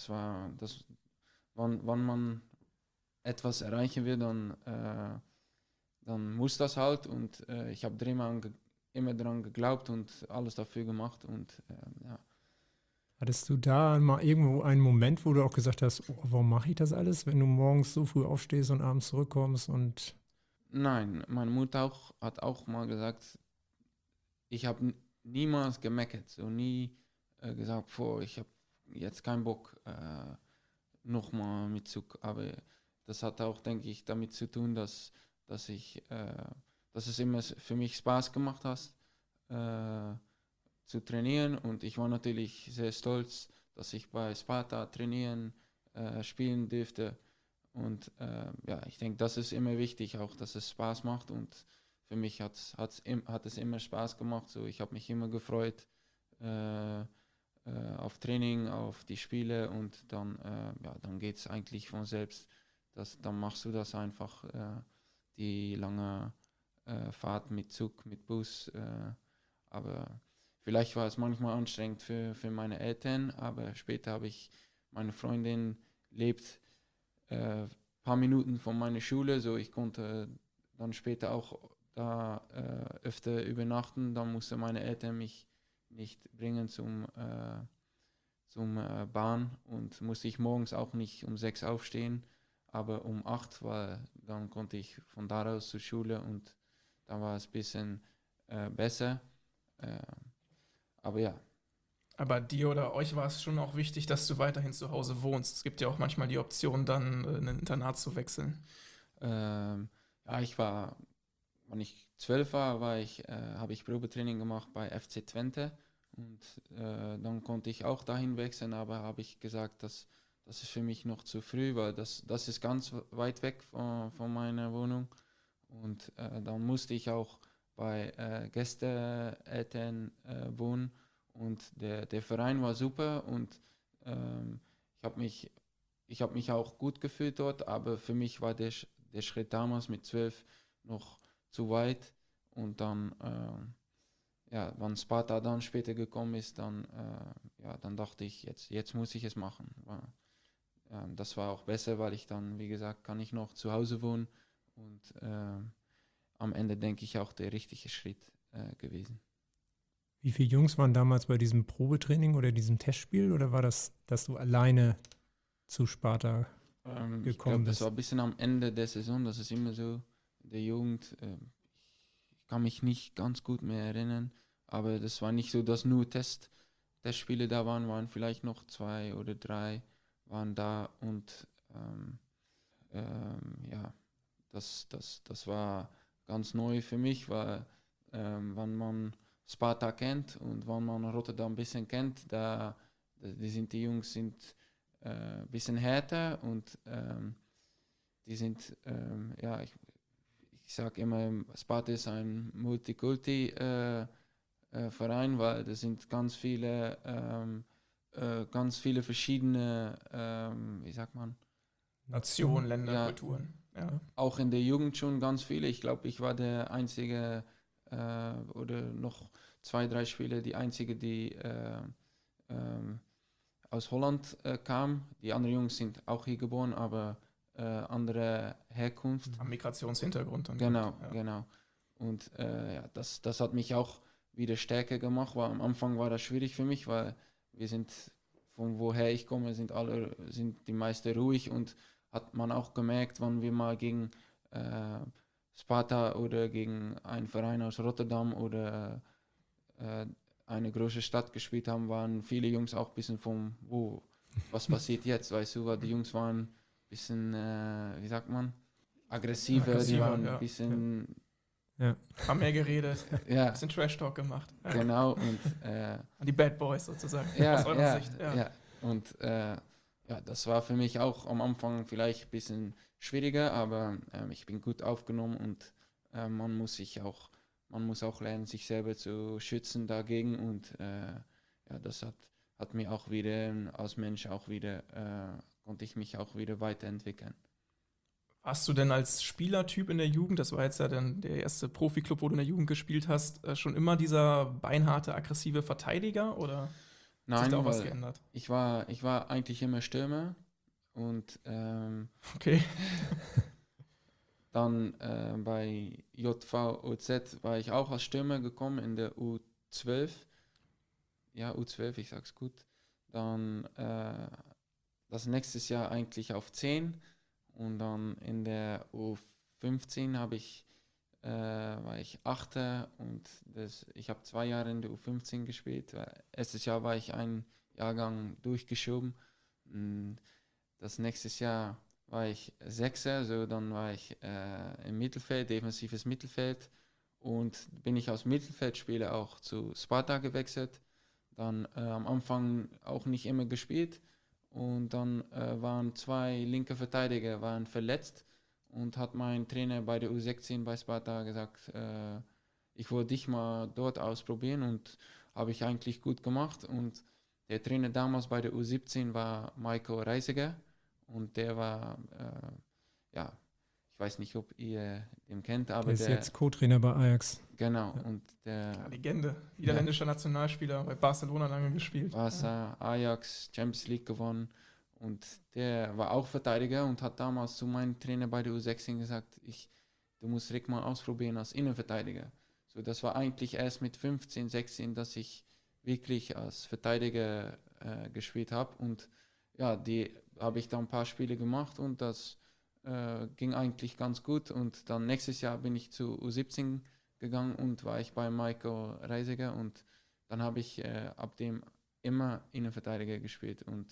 wann man etwas erreichen will, dann muss das halt, und ich habe immer daran geglaubt und alles dafür gemacht und ja. Hattest du da mal irgendwo einen Moment, wo du auch gesagt hast, oh, warum mache ich das alles, wenn du morgens so früh aufstehst und abends zurückkommst und... Nein, meine Mutter hat auch mal gesagt, ich habe niemals gemeckert, so nie gesagt, ich habe jetzt keinen Bock nochmal mit Zug, aber das hat auch, denke ich, damit zu tun, dass es immer für mich Spaß gemacht hat, zu trainieren, und ich war natürlich sehr stolz, dass ich bei Sparta spielen durfte, und ja, ich denke, das ist immer wichtig, auch dass es Spaß macht, und für mich hat es immer Spaß gemacht, so ich habe mich immer gefreut auf Training, auf die Spiele, und dann geht es eigentlich von selbst, dann machst du das einfach, die lange Fahrt mit Zug, mit Bus, aber vielleicht war es manchmal anstrengend für meine Eltern, aber später habe ich, meine Freundin lebt paar Minuten von meiner Schule, so ich konnte dann später auch da öfter übernachten, dann musste meine Eltern mich nicht bringen zum Bahn, und musste ich morgens auch nicht um 6 aufstehen, aber um 8, weil dann konnte ich von da aus zur Schule, und dann war es ein bisschen besser. Aber ja. Aber dir oder euch war es schon auch wichtig, dass du weiterhin zu Hause wohnst. Es gibt ja auch manchmal die Option, dann in ein Internat zu wechseln. Ja, wenn ich 12 war, habe ich Probetraining gemacht bei FC Twente, und dann konnte ich auch dahin wechseln, aber habe ich gesagt, das ist für mich noch zu früh, weil das ist ganz weit weg von meiner Wohnung, und dann musste ich auch bei Gästeeltern wohnen, und der Verein war super, und ich habe mich auch gut gefühlt dort, aber für mich war der Schritt damals mit 12 noch zu weit, und dann wenn Sparta dann später gekommen ist, dann dachte ich, jetzt muss ich es machen. Das war auch besser, weil ich dann, wie gesagt, kann ich noch zu Hause wohnen, und am Ende denke ich auch der richtige Schritt gewesen. Wie viele Jungs waren damals bei diesem Probetraining oder diesem Testspiel, oder war das, dass du alleine zu Sparta gekommen ich glaube, bist? das war ein bisschen am Ende der Saison, das ist immer so, der Jugend, ich kann mich nicht ganz gut mehr erinnern, aber das war nicht so, dass nur Testspiele da waren vielleicht noch 2 oder 3 waren da, und das war ganz neu für mich, weil wenn man Sparta kennt und wenn man Rotterdam ein bisschen kennt, die Jungs sind ein bisschen härter, und die sind, ich sage immer, Sparta ist ein Multikulti-Verein, weil das sind ganz viele verschiedene, wie sagt man, Nationen, Länder, Ja. Kulturen. Ja. Auch in der Jugend schon ganz viele. Ich glaube, ich war der einzige oder noch 2, 3 Spieler, die einzige, die aus Holland kam. Die anderen Jungs sind auch hier geboren, aber andere Herkunft. Am Migrationshintergrund. Dann Genau, ja. genau. Und das hat mich auch wieder stärker gemacht, weil am Anfang war das schwierig für mich, weil wir sind, von woher ich komme, sind die meisten ruhig und hat man auch gemerkt, wenn wir mal gegen Sparta oder gegen einen Verein aus Rotterdam oder eine große Stadt gespielt haben, waren viele Jungs auch ein bisschen was passiert jetzt, weißt du, weil die Jungs waren ein bisschen, wie sagt man, aggressiver, die Aggressiver, waren ja. ein bisschen, Haben mehr geredet, ein ja, bisschen Trash-Talk gemacht. Ja. genau, und Die Bad Boys sozusagen, ja, aus eurer ja, Sicht. ja, und ja, das war für mich auch am Anfang vielleicht ein bisschen schwieriger, aber ich bin gut aufgenommen und man muss auch lernen, sich selber zu schützen dagegen und ja, das hat mir auch wieder als Mensch auch wieder, konnte ich mich auch wieder weiterentwickeln. Warst du denn als Spielertyp in der Jugend, das war jetzt ja dann der erste Profiklub, wo du in der Jugend gespielt hast, schon immer dieser beinharte, aggressive Verteidiger oder hat sich Nein, da auch was weil geändert? ich war eigentlich immer Stürmer und Okay. dann bei JVOZ war ich auch als Stürmer gekommen in der U12. Ja, U12, ich sag's gut. Dann das nächste Jahr eigentlich auf 10 und dann in der U15 war ich Achter und ich habe 2 Jahre in der U15 gespielt. Erstes Jahr war ich einen Jahrgang durchgeschoben. Das nächste Jahr war ich Sechser, so dann war ich im Mittelfeld, defensives Mittelfeld und bin ich als Mittelfeldspieler auch zu Sparta gewechselt. Dann am Anfang auch nicht immer gespielt und dann waren 2 linke Verteidiger waren verletzt und hat mein Trainer bei der U16 bei Sparta gesagt, ich wollte dich mal dort ausprobieren und habe ich eigentlich gut gemacht und der Trainer damals bei der U17 war Maiko Reisiger und der war, ja, ich weiß nicht, ob ihr den kennt, aber Der ist der, jetzt Co-Trainer bei Ajax. genau, Ja. und der Ja, Legende, niederländischer Nationalspieler, bei Barcelona lange gespielt. Barca, Ajax, Champions League gewonnen und der war auch Verteidiger und hat damals zu meinem Trainer bei der U16 gesagt, du musst Rick mal ausprobieren als Innenverteidiger. So, das war eigentlich erst mit 15, 16, dass ich wirklich als Verteidiger gespielt habe und ja, die habe ich dann ein paar Spiele gemacht und das ging eigentlich ganz gut und dann nächstes Jahr bin ich zu U17 gegangen und war ich bei Maiko Reisiger und dann habe ich ab dem immer Innenverteidiger gespielt und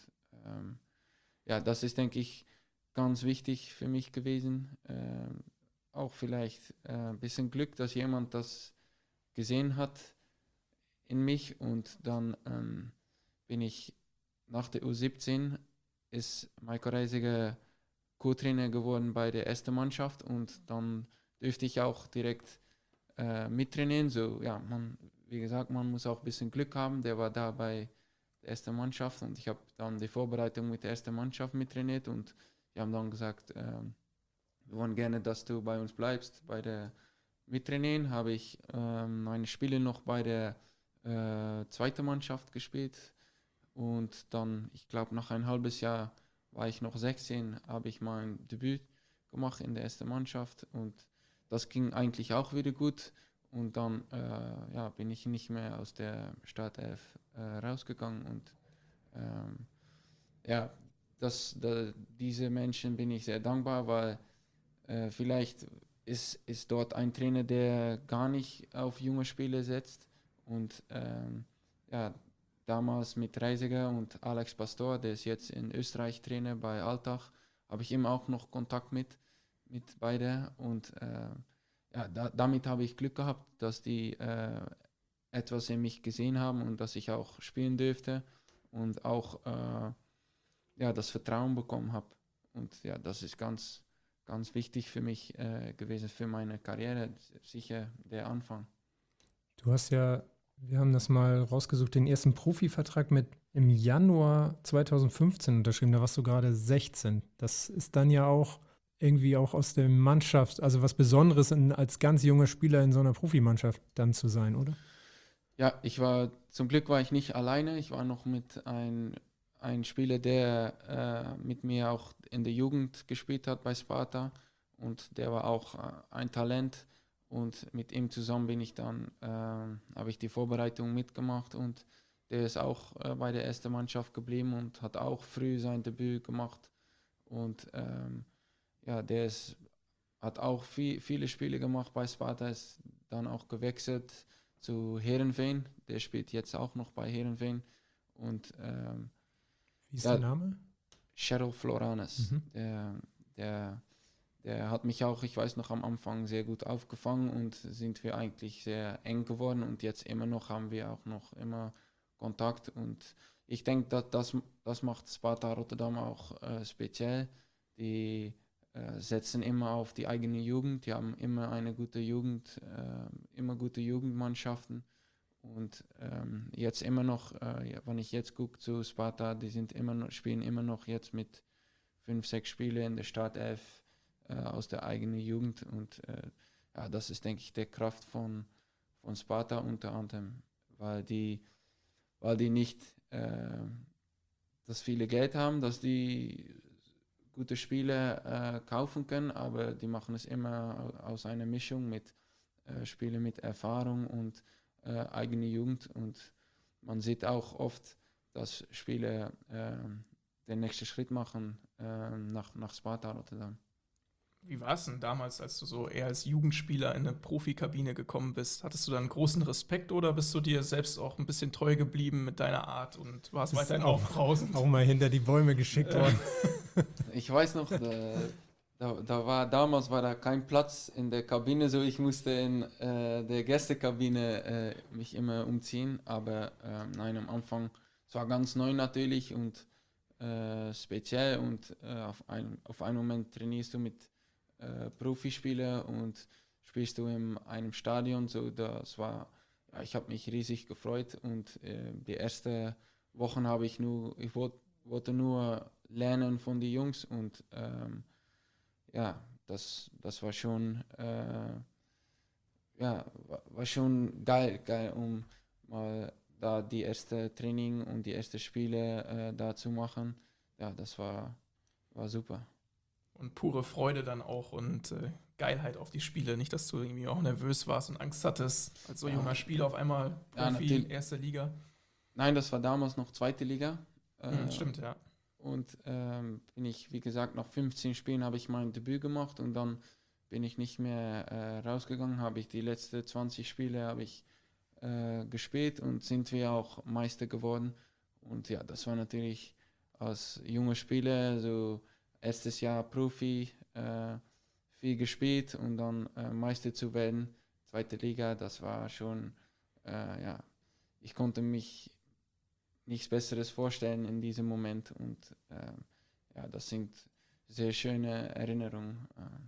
ja, das ist, denke ich, ganz wichtig für mich gewesen. Auch vielleicht ein bisschen Glück, dass jemand das gesehen hat in mich und dann bin ich nach der U17 ist Maiko Reisiger Co-Trainer geworden bei der ersten Mannschaft und dann dürfte ich auch direkt mittrainieren. So, ja, wie gesagt, man muss auch ein bisschen Glück haben. Der war da bei der ersten Mannschaft und ich habe dann die Vorbereitung mit der ersten Mannschaft mittrainiert und die haben dann gesagt, wir wollen gerne, dass du bei uns bleibst. Bei der Mittrainieren habe ich meine Spiele noch bei der zweiten Mannschaft gespielt und dann, ich glaube, nach ein halbes Jahr war ich noch 16, habe ich mein Debüt gemacht in der ersten Mannschaft und das ging eigentlich auch wieder gut und dann ja, bin ich nicht mehr aus der Startelf rausgegangen und ja, diese Menschen bin ich sehr dankbar, weil vielleicht ist dort ein Trainer, der gar nicht auf junge Spieler setzt und ja, damals mit Reisiger und Alex Pastor, der ist jetzt in Österreich Trainer bei Altach, habe ich immer auch noch Kontakt mit beiden und ja, damit habe ich Glück gehabt, dass die etwas in mich gesehen haben und dass ich auch spielen dürfte und auch ja, das Vertrauen bekommen habe. Und ja, das ist ganz, ganz wichtig für mich gewesen, für meine Karriere, sicher der Anfang. Du hast ja Wir haben das mal rausgesucht, den ersten Profivertrag mit im Januar 2015 unterschrieben. Da warst du gerade 16. Das ist dann ja auch irgendwie auch aus der Mannschaft, also was Besonderes als ganz junger Spieler in so einer Profimannschaft dann zu sein, oder? Ja, zum Glück war ich nicht alleine. Ich war noch mit ein Spieler, der mit mir auch in der Jugend gespielt hat bei Sparta, und der war auch ein Talent, und mit ihm zusammen habe ich die Vorbereitung mitgemacht, und der ist auch bei der ersten Mannschaft geblieben und hat auch früh sein Debüt gemacht, und ja, hat auch viele Spiele gemacht bei Sparta, ist dann auch gewechselt zu Heerenveen. Der spielt jetzt auch noch bei Heerenveen. Und Wie ist ja, der Name? Cheryl Floranes, Mhm. der hat mich auch, ich weiß noch, am Anfang sehr gut aufgefangen, und sind wir eigentlich sehr eng geworden, und jetzt immer noch haben wir auch noch immer Kontakt, und ich denke, das macht Sparta Rotterdam auch speziell. Die setzen immer auf die eigene Jugend, die haben immer eine gute Jugend, immer gute Jugendmannschaften, und jetzt immer noch, ja, wenn ich jetzt gucke zu Sparta, die spielen immer noch jetzt mit 5, 6 Spiele in der Startelf aus der eigenen Jugend, und ja, das ist, denke ich, der Kraft von Sparta unter anderem, weil die nicht das viele Geld haben, dass die gute Spiele kaufen können, aber die machen es immer aus einer Mischung mit Spiele mit Erfahrung und eigene Jugend, und man sieht auch oft, dass Spieler den nächsten Schritt machen nach Sparta Rotterdam. Wie war es denn damals, als du so eher als Jugendspieler in eine Profikabine gekommen bist? Hattest du da einen großen Respekt oder bist du dir selbst auch ein bisschen treu geblieben mit deiner Art und warst Bist weiterhin auch- aufbrausend? Auch mal hinter die Bäume geschickt worden. Ich weiß noch, damals war da kein Platz in der Kabine, so ich musste in der Gästekabine mich immer umziehen, aber nein, am Anfang, es war ganz neu natürlich und speziell, und auf einen Moment trainierst du mit Profispielern und spielst du in einem Stadion, so ja, ich habe mich riesig gefreut, und die ersten Wochen wollte nur lernen von den Jungs, und ja, das war schon, ja, war schon geil, um mal da die erste Training und die ersten Spiele da zu machen. Ja, das war super. Und pure Freude dann auch und Geilheit auf die Spiele. Nicht, dass du irgendwie auch nervös warst und Angst hattest, als so Ja. junger Spieler auf einmal Ja, Profi, natürlich. erste Liga. Nein, das war damals noch zweite Liga. Stimmt, ja. Und bin ich, wie gesagt, nach 15 Spielen habe ich mein Debüt gemacht, und dann bin ich nicht mehr rausgegangen, habe ich die letzten 20 Spiele habe ich gespielt, und sind wir auch Meister geworden. Und ja, das war natürlich als junger Spieler, so erstes Jahr Profi, viel gespielt, und dann Meister zu werden, zweite Liga, das war schon, ja, ich konnte mich nichts Besseres vorstellen in diesem Moment, und ja, das sind sehr schöne Erinnerungen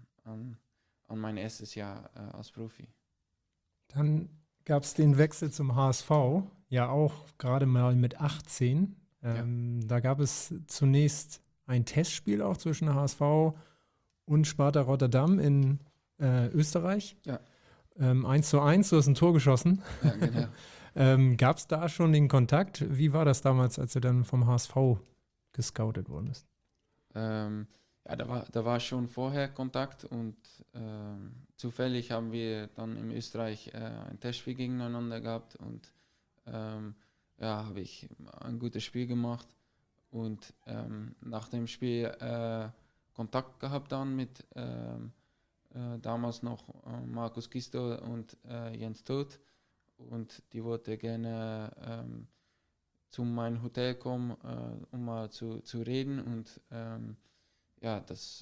an mein erstes Jahr als Profi. Dann gab es den Wechsel zum HSV, ja auch gerade mal mit 18. Da gab es zunächst ein Testspiel auch zwischen der HSV und Sparta Rotterdam in Österreich. Ja. 1:1, du hast ein Tor geschossen. Ja, genau. Gab es da schon den Kontakt? Wie war das damals, als du dann vom HSV gescoutet worden bist? Ja, da war schon vorher Kontakt, und zufällig haben wir dann in Österreich ein Testspiel gegeneinander gehabt, und ja, habe ich ein gutes Spiel gemacht, und nach dem Spiel Kontakt gehabt dann mit damals noch Markus Gisto und Jens Todt, und die wollte gerne zu meinem Hotel kommen, um mal zu reden, und ja,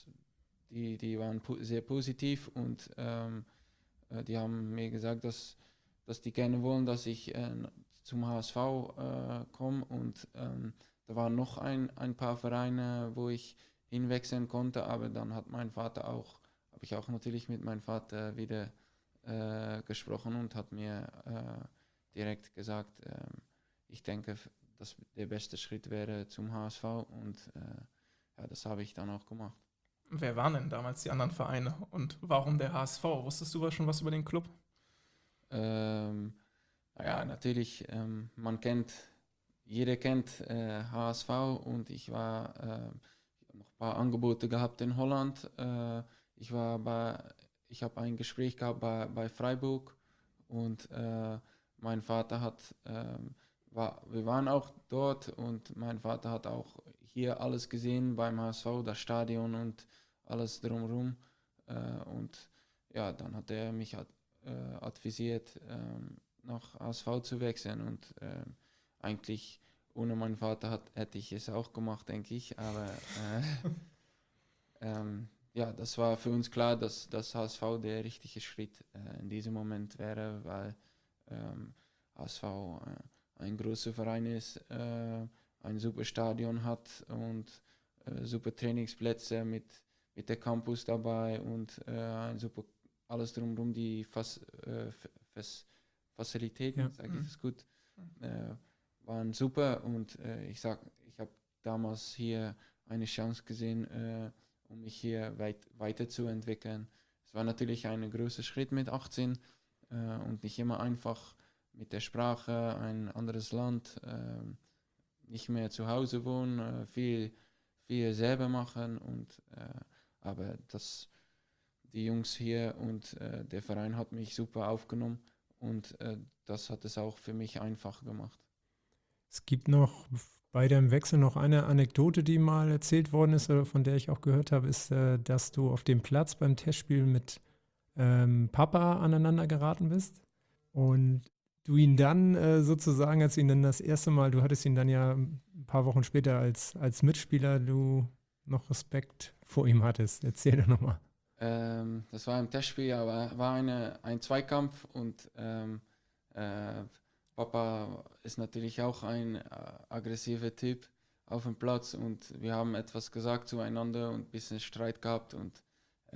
die waren sehr positiv, und die haben mir gesagt, dass die gerne wollen, dass ich zum HSV komme, und da waren noch ein paar Vereine, wo ich hinwechseln konnte, aber dann habe ich auch natürlich mit meinem Vater wieder gesprochen, und hat mir direkt gesagt, ich denke, dass der beste Schritt wäre zum HSV und das habe ich dann auch gemacht. Wer waren denn damals die anderen Vereine und warum der HSV? Wusstest du schon was über den Club? Natürlich, jeder kennt HSV und ich habe noch ein paar Angebote gehabt in Holland. Ich habe ein Gespräch gehabt bei Freiburg und mein Vater wir waren auch dort und mein Vater hat auch hier alles gesehen beim HSV, das Stadion und alles drumherum. Und ja, dann hat er mich advisiert, nach HSV zu wechseln und eigentlich ohne meinen Vater hätte ich es auch gemacht, denke ich, aber das war für uns klar, dass das HSV der richtige Schritt in diesem Moment wäre, weil HSV ein großer Verein ist, ein super Stadion hat und super Trainingsplätze mit der Campus dabei und ein super alles drumherum, die Facilitäten, sage ich das gut, waren super und ich habe damals hier eine Chance gesehen, um mich hier weiterzuentwickeln. Es war natürlich ein großer Schritt mit 18 und nicht immer einfach mit der Sprache, ein anderes Land, nicht mehr zu Hause wohnen, viel selber machen aber die Jungs hier und der Verein hat mich super aufgenommen und das hat es auch für mich einfach gemacht. Es gibt noch bei deinem Wechsel noch eine Anekdote, die mal erzählt worden ist, oder von der ich auch gehört habe, ist, dass du auf dem Platz beim Testspiel mit Papa aneinander geraten bist und du ihn dann sozusagen, als ihn dann das erste Mal, du hattest ihn dann ja ein paar Wochen später als Mitspieler, du noch Respekt vor ihm hattest. Erzähl doch nochmal. Das war ein Testspiel, aber war ein Zweikampf und Papa ist natürlich auch ein aggressiver Typ auf dem Platz und wir haben etwas gesagt zueinander und ein bisschen Streit gehabt und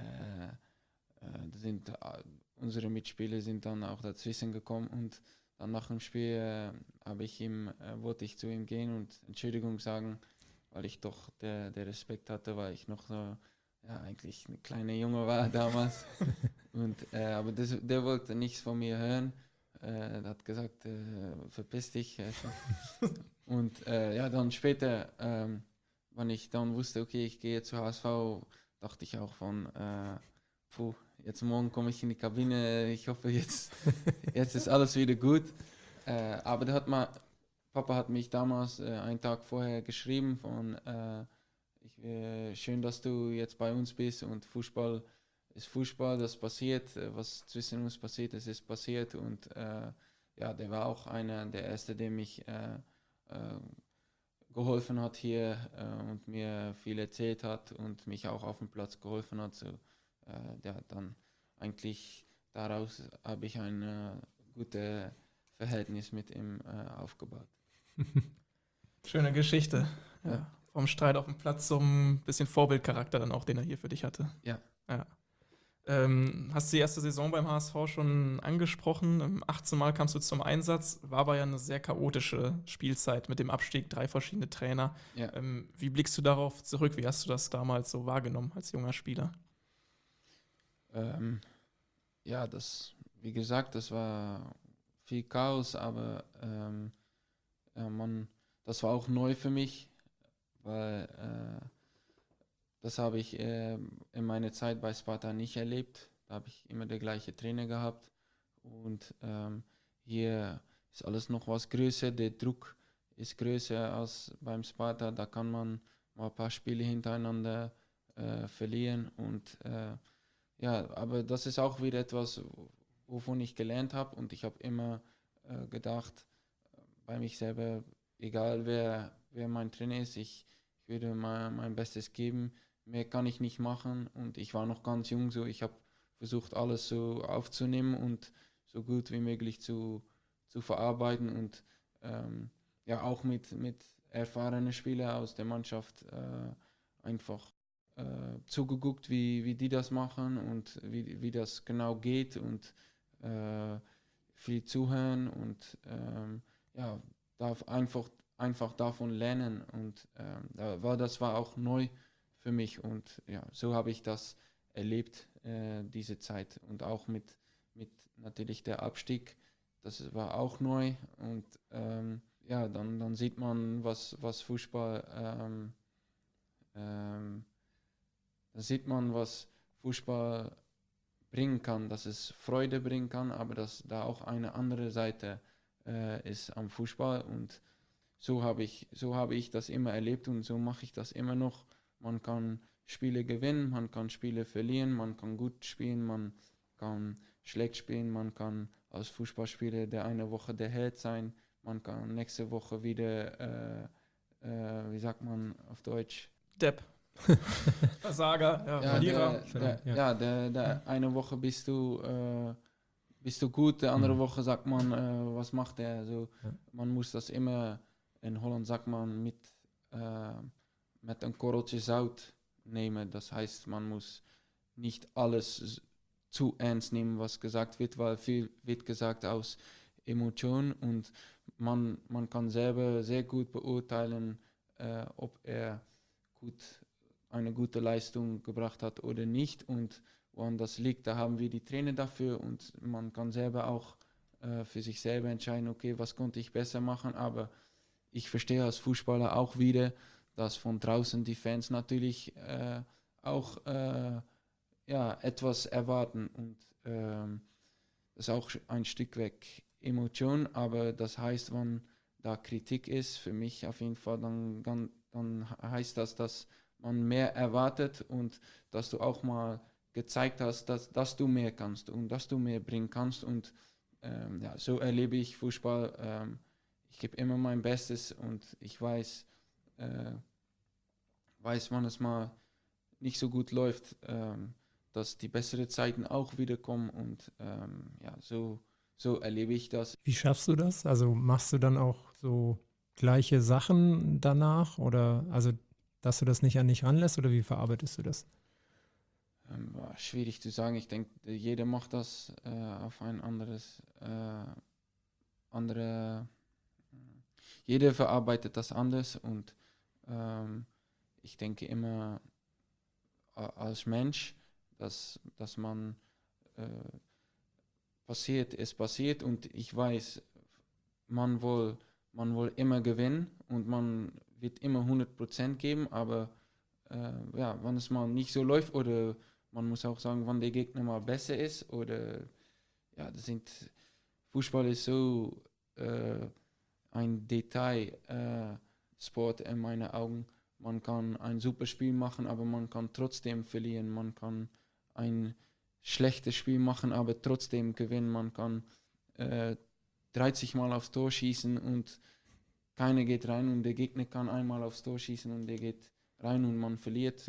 unsere Mitspieler sind dann auch dazwischen gekommen und dann nach dem Spiel wollte ich zu ihm gehen und Entschuldigung sagen, weil ich doch der Respekt hatte, weil ich noch so eigentlich ein kleiner Junge war damals. Aber der wollte nichts von mir hören. Er hat gesagt, verpiss dich. Und dann später, wenn ich dann wusste, okay, ich gehe zu HSV, dachte ich auch jetzt morgen komme ich in die Kabine, ich hoffe, jetzt ist alles wieder gut. Aber Papa hat mich damals einen Tag vorher geschrieben schön, dass du jetzt bei uns bist und Fußball ist Fußball, das passiert, was zwischen uns passiert ist, ist passiert und der war auch einer der Ersten, der mich geholfen hat hier und mir viel erzählt hat und mich auch auf dem Platz geholfen hat. So, dann eigentlich daraus habe ich ein gutes Verhältnis mit ihm aufgebaut. Schöne Geschichte. Ja. Vom Streit auf dem Platz zum bisschen Vorbildcharakter dann auch, den er hier für dich hatte. Ja. Hast du die erste Saison beim HSV schon angesprochen? 18 Mal kamst du zum Einsatz, war aber ja eine sehr chaotische Spielzeit mit dem Abstieg, 3 verschiedene Trainer. Ja. Wie blickst du darauf zurück? Wie hast du das damals so wahrgenommen als junger Spieler? Wie gesagt, das war viel Chaos, aber das war auch neu für mich, weil das habe ich in meiner Zeit bei Sparta nicht erlebt. Da habe ich immer der gleiche Trainer gehabt und hier ist alles noch was größer, der Druck ist größer als beim Sparta, da kann man mal ein paar Spiele hintereinander verlieren und aber das ist auch wieder etwas, wovon ich gelernt habe und ich habe immer gedacht, bei mich selber, egal wer mein Trainer ist, ich würde mein Bestes geben, mehr kann ich nicht machen und ich war noch ganz jung, so ich habe versucht alles so aufzunehmen und so gut wie möglich zu verarbeiten und auch mit erfahrenen Spielern aus der Mannschaft einfach zugeguckt, wie die das machen und wie das genau geht und viel zuhören und ja, darf einfach davon lernen. Und das war auch neu für mich. Und ja, so habe ich das erlebt, diese Zeit. Und auch mit natürlich der Abstieg, das war auch neu. Und ja, dann sieht man, was Fußball, dann sieht man, was Fußball bringen kann, dass es Freude bringen kann, aber dass da auch eine andere Seite ist am Fußball. Und so habe ich das immer erlebt und so mache ich das immer noch. Man kann Spiele gewinnen, man kann Spiele verlieren, man kann gut spielen, man kann schlecht spielen, man kann als Fußballspieler der eine Woche der Held sein, man kann nächste Woche wieder, wie sagt man auf Deutsch? Depp. Versager, Verlierer. Der eine Woche bist du gut, der andere Woche sagt man, was macht er? Also, man muss das immer, in Holland sagt man, mit een korreltje zout nehmen. Das heißt, man muss nicht alles zu ernst nehmen, was gesagt wird, weil viel wird gesagt aus Emotionen und man kann selber sehr gut beurteilen, ob er eine gute Leistung gebracht hat oder nicht. Und woran das liegt, da haben wir die Trainer dafür und man kann selber auch für sich selber entscheiden, okay, was konnte ich besser machen, aber ich verstehe als Fußballer auch wieder, dass von draußen die Fans natürlich auch etwas erwarten und das ist auch ein Stück weg Emotion, aber das heißt, wenn da Kritik ist, für mich auf jeden Fall, dann heißt das, dass man mehr erwartet und dass du auch mal gezeigt hast, dass du mehr kannst und dass du mehr bringen kannst und so erlebe ich Fußball. Ich gebe immer mein Bestes und ich weiß, wann es mal nicht so gut läuft, dass die besseren Zeiten auch wieder kommen und so erlebe ich das. Wie schaffst du das? Also machst du dann auch so gleiche Sachen danach oder also, dass du das nicht an dich ranlässt oder wie verarbeitest du das? Schwierig zu sagen. Ich denke, jeder macht das auf ein jeder verarbeitet das anders und ich denke immer als Mensch, dass man passiert und ich weiß, man will immer gewinnen und man wird immer 100% geben, aber wenn es mal nicht so läuft oder man muss auch sagen, wann der Gegner mal besser ist oder Fußball ist so ein Detailsport in meinen Augen. Man kann ein super Spiel machen, aber man kann trotzdem verlieren. Man kann ein schlechtes Spiel machen, aber trotzdem gewinnen. Man kann 30 Mal aufs Tor schießen und keiner geht rein und der Gegner kann einmal aufs Tor schießen und der geht rein und man verliert.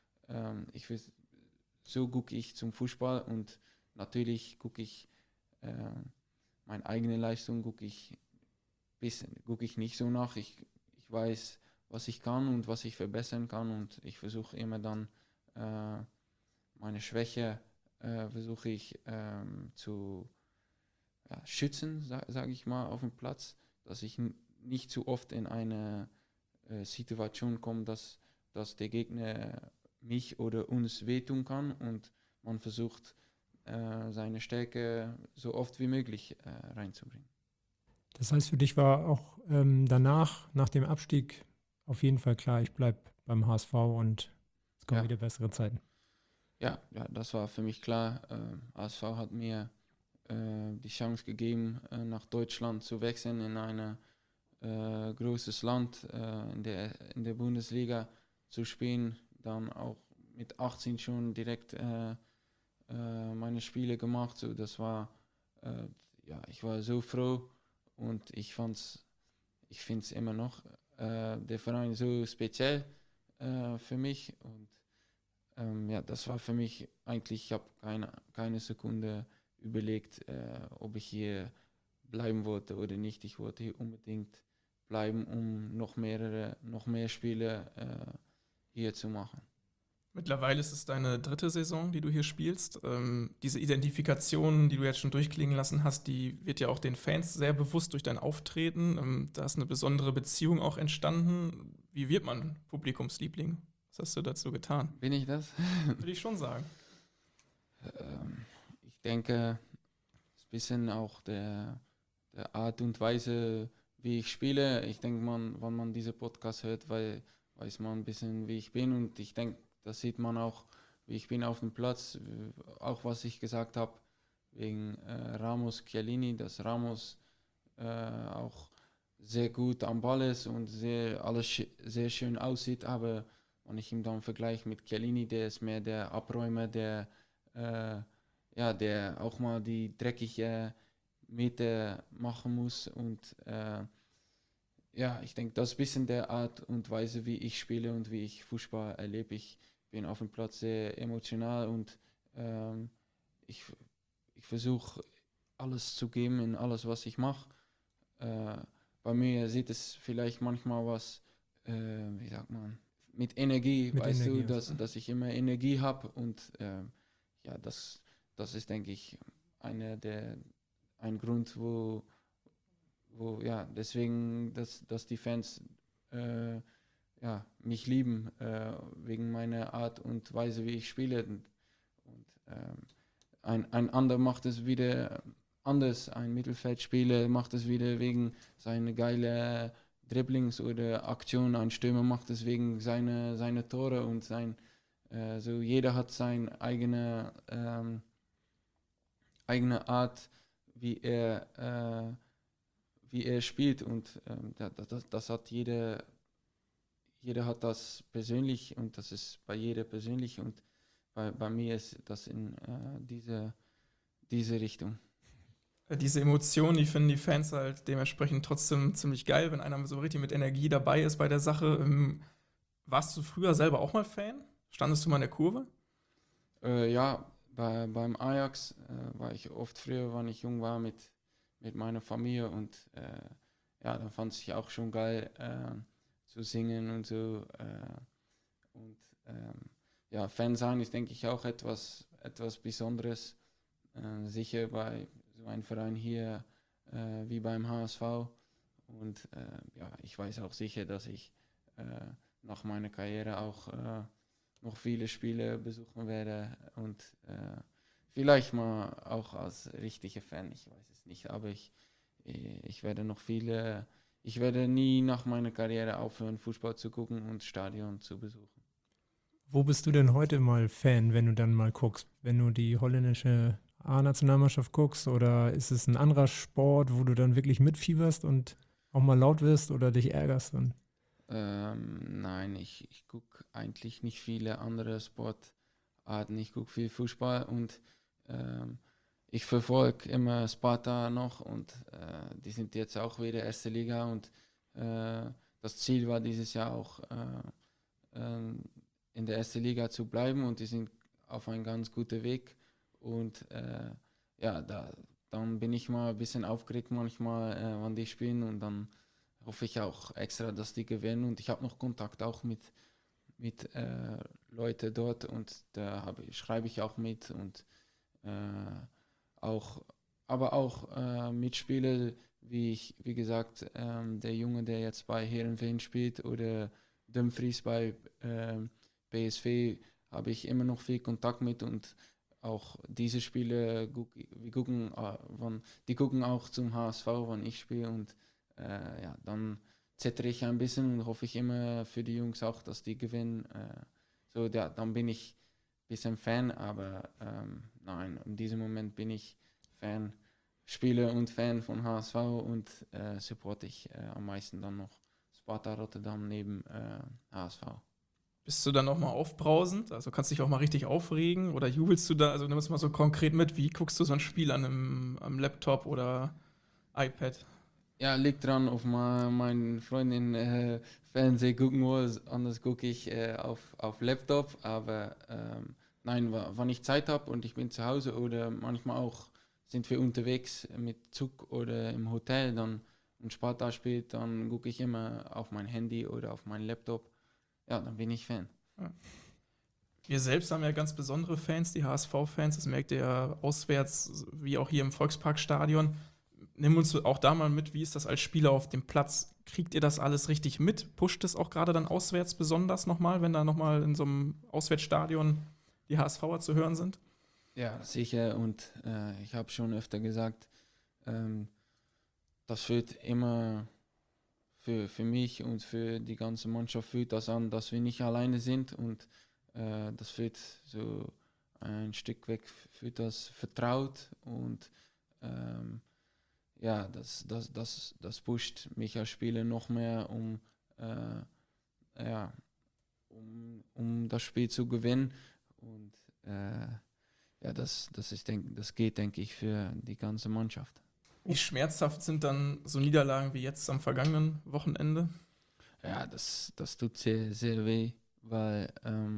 So gucke ich zum Fußball und natürlich gucke ich meine eigene Leistung gucke ich nicht so nach. Ich weiß, was ich kann und was ich verbessern kann und ich versuche immer dann meine Schwäche versuche ich zu schützen, sage ich mal, auf dem Platz, dass ich nicht zu oft in eine Situation komme, dass der Gegner mich oder uns wehtun kann und man versucht, seine Stärke so oft wie möglich reinzubringen. Das heißt, für dich war auch danach, nach dem Abstieg, auf jeden Fall klar, ich bleibe beim HSV und es kommen wieder bessere Zeiten. Ja, das war für mich klar. HSV hat mir die Chance gegeben, nach Deutschland zu wechseln, in ein großes Land, in der Bundesliga zu spielen, dann auch mit 18 schon direkt meine Spiele gemacht. So, das war, ich war so froh und ich finde es immer noch der Verein so speziell für mich und das war für mich eigentlich, ich habe keine Sekunde überlegt, ob ich hier bleiben wollte oder nicht. Ich wollte hier unbedingt bleiben, um noch mehr Spiele hier zu machen. Mittlerweile ist es deine 3. Saison, die du hier spielst. Diese Identifikation, die du jetzt schon durchklingen lassen hast, die wird ja auch den Fans sehr bewusst durch dein Auftreten. Da ist eine besondere Beziehung auch entstanden. Wie wird man Publikumsliebling? Was hast du dazu getan? Bin ich das? Würde ich schon sagen. Ich denke, es ist ein bisschen auch der Art und Weise, wie ich spiele. Ich denke, wenn man diese Podcast hört, weiß man ein bisschen, wie ich bin. Und ich denke, das sieht man auch, wie ich bin auf dem Platz. Auch was ich gesagt habe, wegen Ramos Chiellini, dass Ramos auch sehr gut am Ball ist und alles sehr schön aussieht. Aber wenn ich ihn dann vergleiche mit Chiellini, der ist mehr der Abräumer, der auch mal die dreckige Meter machen muss. Und ich denke, das ist ein bisschen der Art und Weise, wie ich spiele und wie ich Fußball erlebe. Ich bin auf dem Platz sehr emotional und ich versuche alles zu geben in alles, was ich mache. Bei mir sieht es vielleicht manchmal was, wie sagt man, mit Energie, weißt du, dass ich immer Energie habe und das ist, denke ich, ein Grund, wo deswegen, dass die Fans mich lieben, wegen meiner Art und Weise, wie ich spiele. Und ein anderer macht es wieder anders. Ein Mittelfeldspieler macht es wieder wegen seiner geilen Dribblings oder Aktionen. Ein Stürmer macht es wegen seine Tore und so jeder hat seine eigene Art, wie er spielt und das hat jeder hat das persönlich und das ist bei jeder persönlich und bei mir ist das in diese Richtung. Diese Emotionen, die finden die Fans halt dementsprechend trotzdem ziemlich geil, wenn einer so richtig mit Energie dabei ist bei der Sache. Warst du früher selber auch mal Fan? Standest du mal in der Kurve? Beim Ajax war ich oft früher, wenn ich jung war, mit meiner Familie und dann fand ich auch schon geil zu singen und so. Fan sein ist, denke ich, auch etwas Besonderes. Sicher bei so einem Verein hier wie beim HSV. Und ich weiß auch sicher, dass ich nach meiner Karriere auch noch viele Spiele besuchen werde und vielleicht mal auch als richtiger Fan, ich weiß es nicht, aber ich werde nie nach meiner Karriere aufhören, Fußball zu gucken und Stadion zu besuchen. Wo bist du denn heute mal Fan, wenn du dann mal guckst? Wenn du die holländische A-Nationalmannschaft guckst oder ist es ein anderer Sport, wo du dann wirklich mitfieberst und auch mal laut wirst oder dich ärgerst? Nein, ich gucke eigentlich nicht viele andere Sportarten. Ich gucke viel Fußball und ich verfolge immer Sparta noch und die sind jetzt auch wieder erste Liga und das Ziel war dieses Jahr auch in der ersten Liga zu bleiben und die sind auf einem ganz guten Weg und dann bin ich mal ein bisschen aufgeregt manchmal, wann die spielen und dann hoffe ich auch extra, dass die gewinnen und ich habe noch Kontakt auch mit Leuten dort und da schreibe ich auch mit und aber auch Mitspieler, wie gesagt, der Junge, der jetzt bei Heerenveen spielt oder Dumfries bei PSV, habe ich immer noch viel Kontakt mit und auch diese Spiele, die gucken auch zum HSV, wenn ich spiele und dann zettere ich ein bisschen und hoffe ich immer für die Jungs auch, dass die gewinnen. Dann bin ich ein bisschen Fan, aber nein, in diesem Moment bin ich Fan, Spieler und Fan von HSV und supporte ich am meisten dann noch Sparta Rotterdam neben HSV. Bist du dann auch mal aufbrausend? Also kannst du dich auch mal richtig aufregen oder jubelst du da? Also nimm es mal so konkret mit, wie guckst du so ein Spiel an am Laptop oder iPad? Ja, liegt dran, ob meine Freundin Fernsehen gucken muss, anders gucke ich auf Laptop, aber nein, wenn ich Zeit habe und ich bin zu Hause oder manchmal auch sind wir unterwegs mit Zug oder im Hotel und Sparta spielt, dann gucke ich immer auf mein Handy oder auf meinen Laptop. Ja, dann bin ich Fan. Wir selbst haben ja ganz besondere Fans, die HSV-Fans. Das merkt ihr ja auswärts, wie auch hier im Volksparkstadion. Nimm uns auch da mal mit, wie ist das als Spieler auf dem Platz? Kriegt ihr das alles richtig mit? Pusht es auch gerade dann auswärts besonders nochmal, wenn da nochmal in so einem Auswärtsstadion die HSVer zu hören sind? Ja, sicher. Und ich habe schon öfter gesagt, das fühlt immer für mich und für die ganze Mannschaft fühlt das an, dass wir nicht alleine sind und das fühlt so ein Stück weg, fühlt das vertraut und ja, das pusht mich als Spieler noch mehr, ja, um das Spiel zu gewinnen und ja, das geht, denke ich, für die ganze Mannschaft. Wie schmerzhaft sind dann so Niederlagen wie jetzt am vergangenen Wochenende? Ja, das tut sehr, sehr weh, weil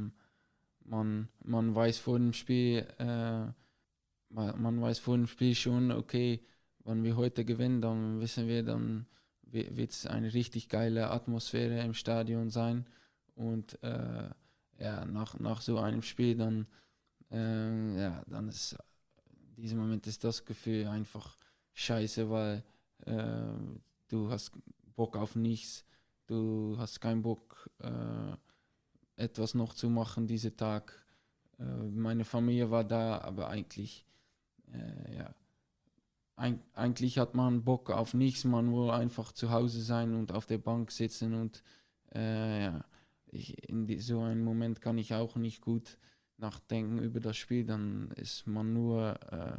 man weiß vor dem Spiel, man weiß vor dem Spiel schon, okay, wenn wir heute gewinnen, dann wissen wir, dann wird es eine richtig geile Atmosphäre im Stadion sein. Und ja, nach so einem Spiel, dann, ja, dann ist diesem Moment ist das Gefühl einfach scheiße, weil du hast Bock auf nichts, du hast keinen Bock, etwas noch zu machen diesen Tag. Meine Familie war da, aber eigentlich, ja, eigentlich hat man Bock auf nichts, man will einfach zu Hause sein und auf der Bank sitzen und ja, so einem Moment kann ich auch nicht gut nachdenken über das Spiel, dann ist man nur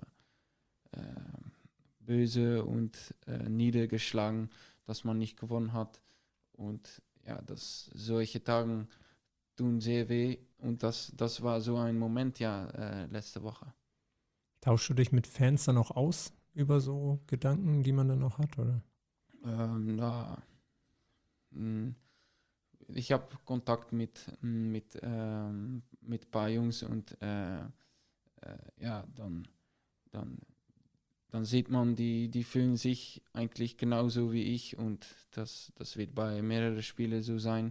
böse und niedergeschlagen, dass man nicht gewonnen hat und ja, solche Tage tun sehr weh und das war so ein Moment, ja, letzte Woche. Tauschst du dich mit Fans dann auch aus über so Gedanken, die man dann auch hat, oder? Ja, ich habe Kontakt mit ein paar Jungs und ja, dann sieht man, die fühlen sich eigentlich genauso wie ich und das wird bei mehreren Spielen so sein.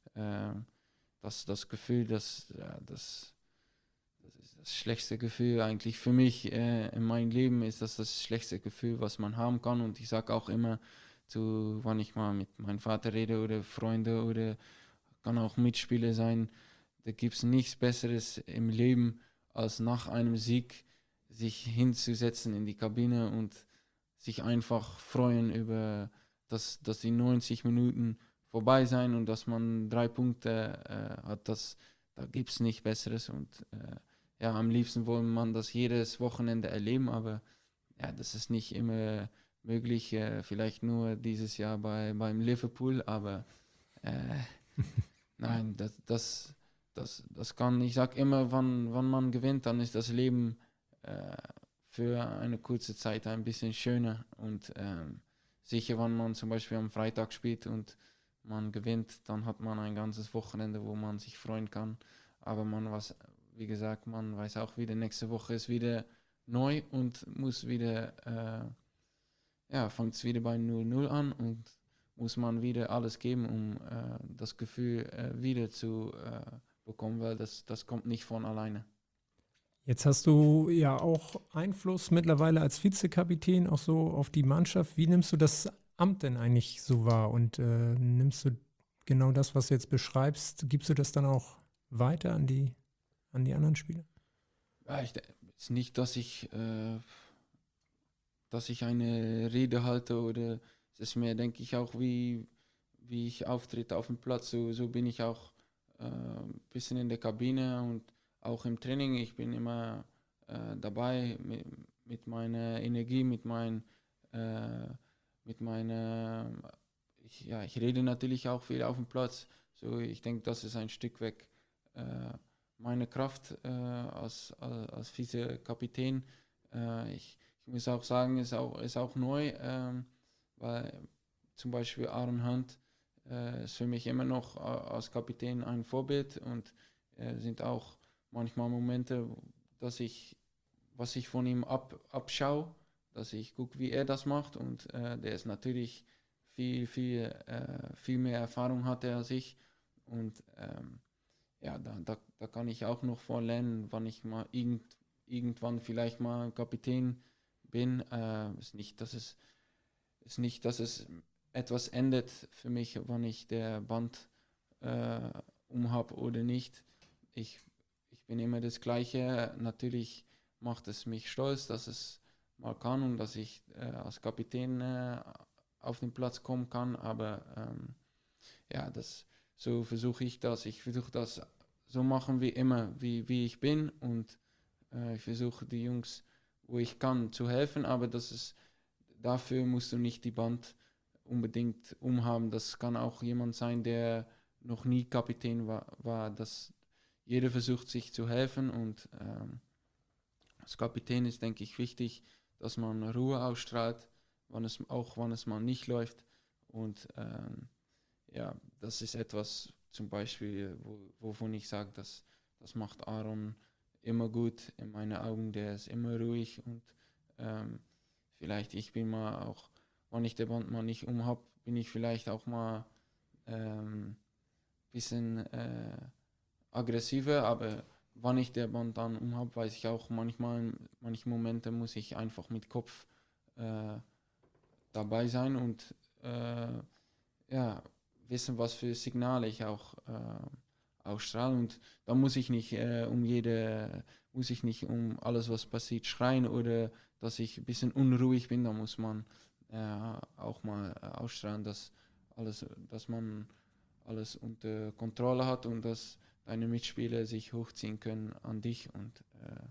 Das Gefühl, ja, das ist das schlechteste Gefühl eigentlich für mich in meinem Leben ist das schlechteste Gefühl, was man haben kann. Und ich sage auch immer, wann ich mal mit meinem Vater rede oder Freunde oder kann auch Mitspieler sein, da gibt es nichts Besseres im Leben, als nach einem Sieg sich hinzusetzen in die Kabine und sich einfach freuen über, dass die 90 Minuten vorbei sein und dass man 3 Punkte hat, da gibt es nichts Besseres und ja, am liebsten wollen man das jedes Wochenende erleben, aber ja, das ist nicht immer möglich, vielleicht nur dieses Jahr beim Liverpool, aber nein, das kann, ich sage immer, wann man gewinnt, dann ist das Leben für eine kurze Zeit ein bisschen schöner und sicher, wenn man zum Beispiel am Freitag spielt und man gewinnt, dann hat man ein ganzes Wochenende, wo man sich freuen kann, aber wie gesagt, man weiß auch wieder, nächste Woche ist wieder neu und muss wieder, ja, fängt es wieder bei 0-0 an und muss man wieder alles geben, um das Gefühl wieder zu bekommen, weil das kommt nicht von alleine. Jetzt hast du ja auch Einfluss mittlerweile als Vizekapitän auch so auf die Mannschaft. Wie nimmst du das Amt denn eigentlich so wahr? Und nimmst du genau das, was du jetzt beschreibst, gibst du das dann auch weiter an die anderen Spieler? Ja, es ist nicht, dass ich eine Rede halte oder es ist mehr, denke ich, auch wie ich auftrete auf dem Platz. So bin ich auch ein bisschen in der Kabine und auch im Training. Ich bin immer dabei mit meiner Energie, mit meiner, ich rede natürlich auch viel auf dem Platz. So, ich denke, das ist ein Stück weg meine Kraft als Vize-Kapitän. Ich muss auch sagen, ist auch neu, weil zum Beispiel Aaron Hunt ist für mich immer noch als Kapitän ein Vorbild und sind auch manchmal Momente, was ich von ihm abschaue, dass ich gucke, wie er das macht und der ist natürlich viel mehr Erfahrung hat er als ich und ja, da kann ich auch noch von lernen, wann ich mal irgendwann vielleicht mal Kapitän bin. Ist nicht, dass es etwas ändert für mich, wann ich der Band umhab oder nicht. Ich bin immer das Gleiche. Natürlich macht es mich stolz, dass es mal kann und dass ich als Kapitän auf den Platz kommen kann, aber so versuche ich das. Ich versuche das so machen wie immer, wie ich bin, und ich versuche die Jungs, wo ich kann, zu helfen, aber dafür musst du nicht die Band unbedingt umhaben. Das kann auch jemand sein, der noch nie Kapitän war. Jeder versucht, sich zu helfen, und als Kapitän ist, denke ich, wichtig, dass man Ruhe ausstrahlt, wann es mal nicht läuft. Und das ist etwas zum Beispiel, wovon ich sage, das macht Aaron immer gut in meinen Augen. Der ist immer ruhig, und vielleicht ich bin mal auch, wenn ich der Band mal nicht umhab, bin ich vielleicht auch mal bisschen aggressiver, aber wann ich der Band dann umhab, weiß ich auch, manche Momente muss ich einfach mit Kopf dabei sein und wissen, was für Signale ich auch ausstrahle, und da muss ich nicht um alles, was passiert, schreien oder dass ich ein bisschen unruhig bin. Da muss man auch mal ausstrahlen, dass man alles unter Kontrolle hat und dass deine Mitspieler sich hochziehen können an dich, und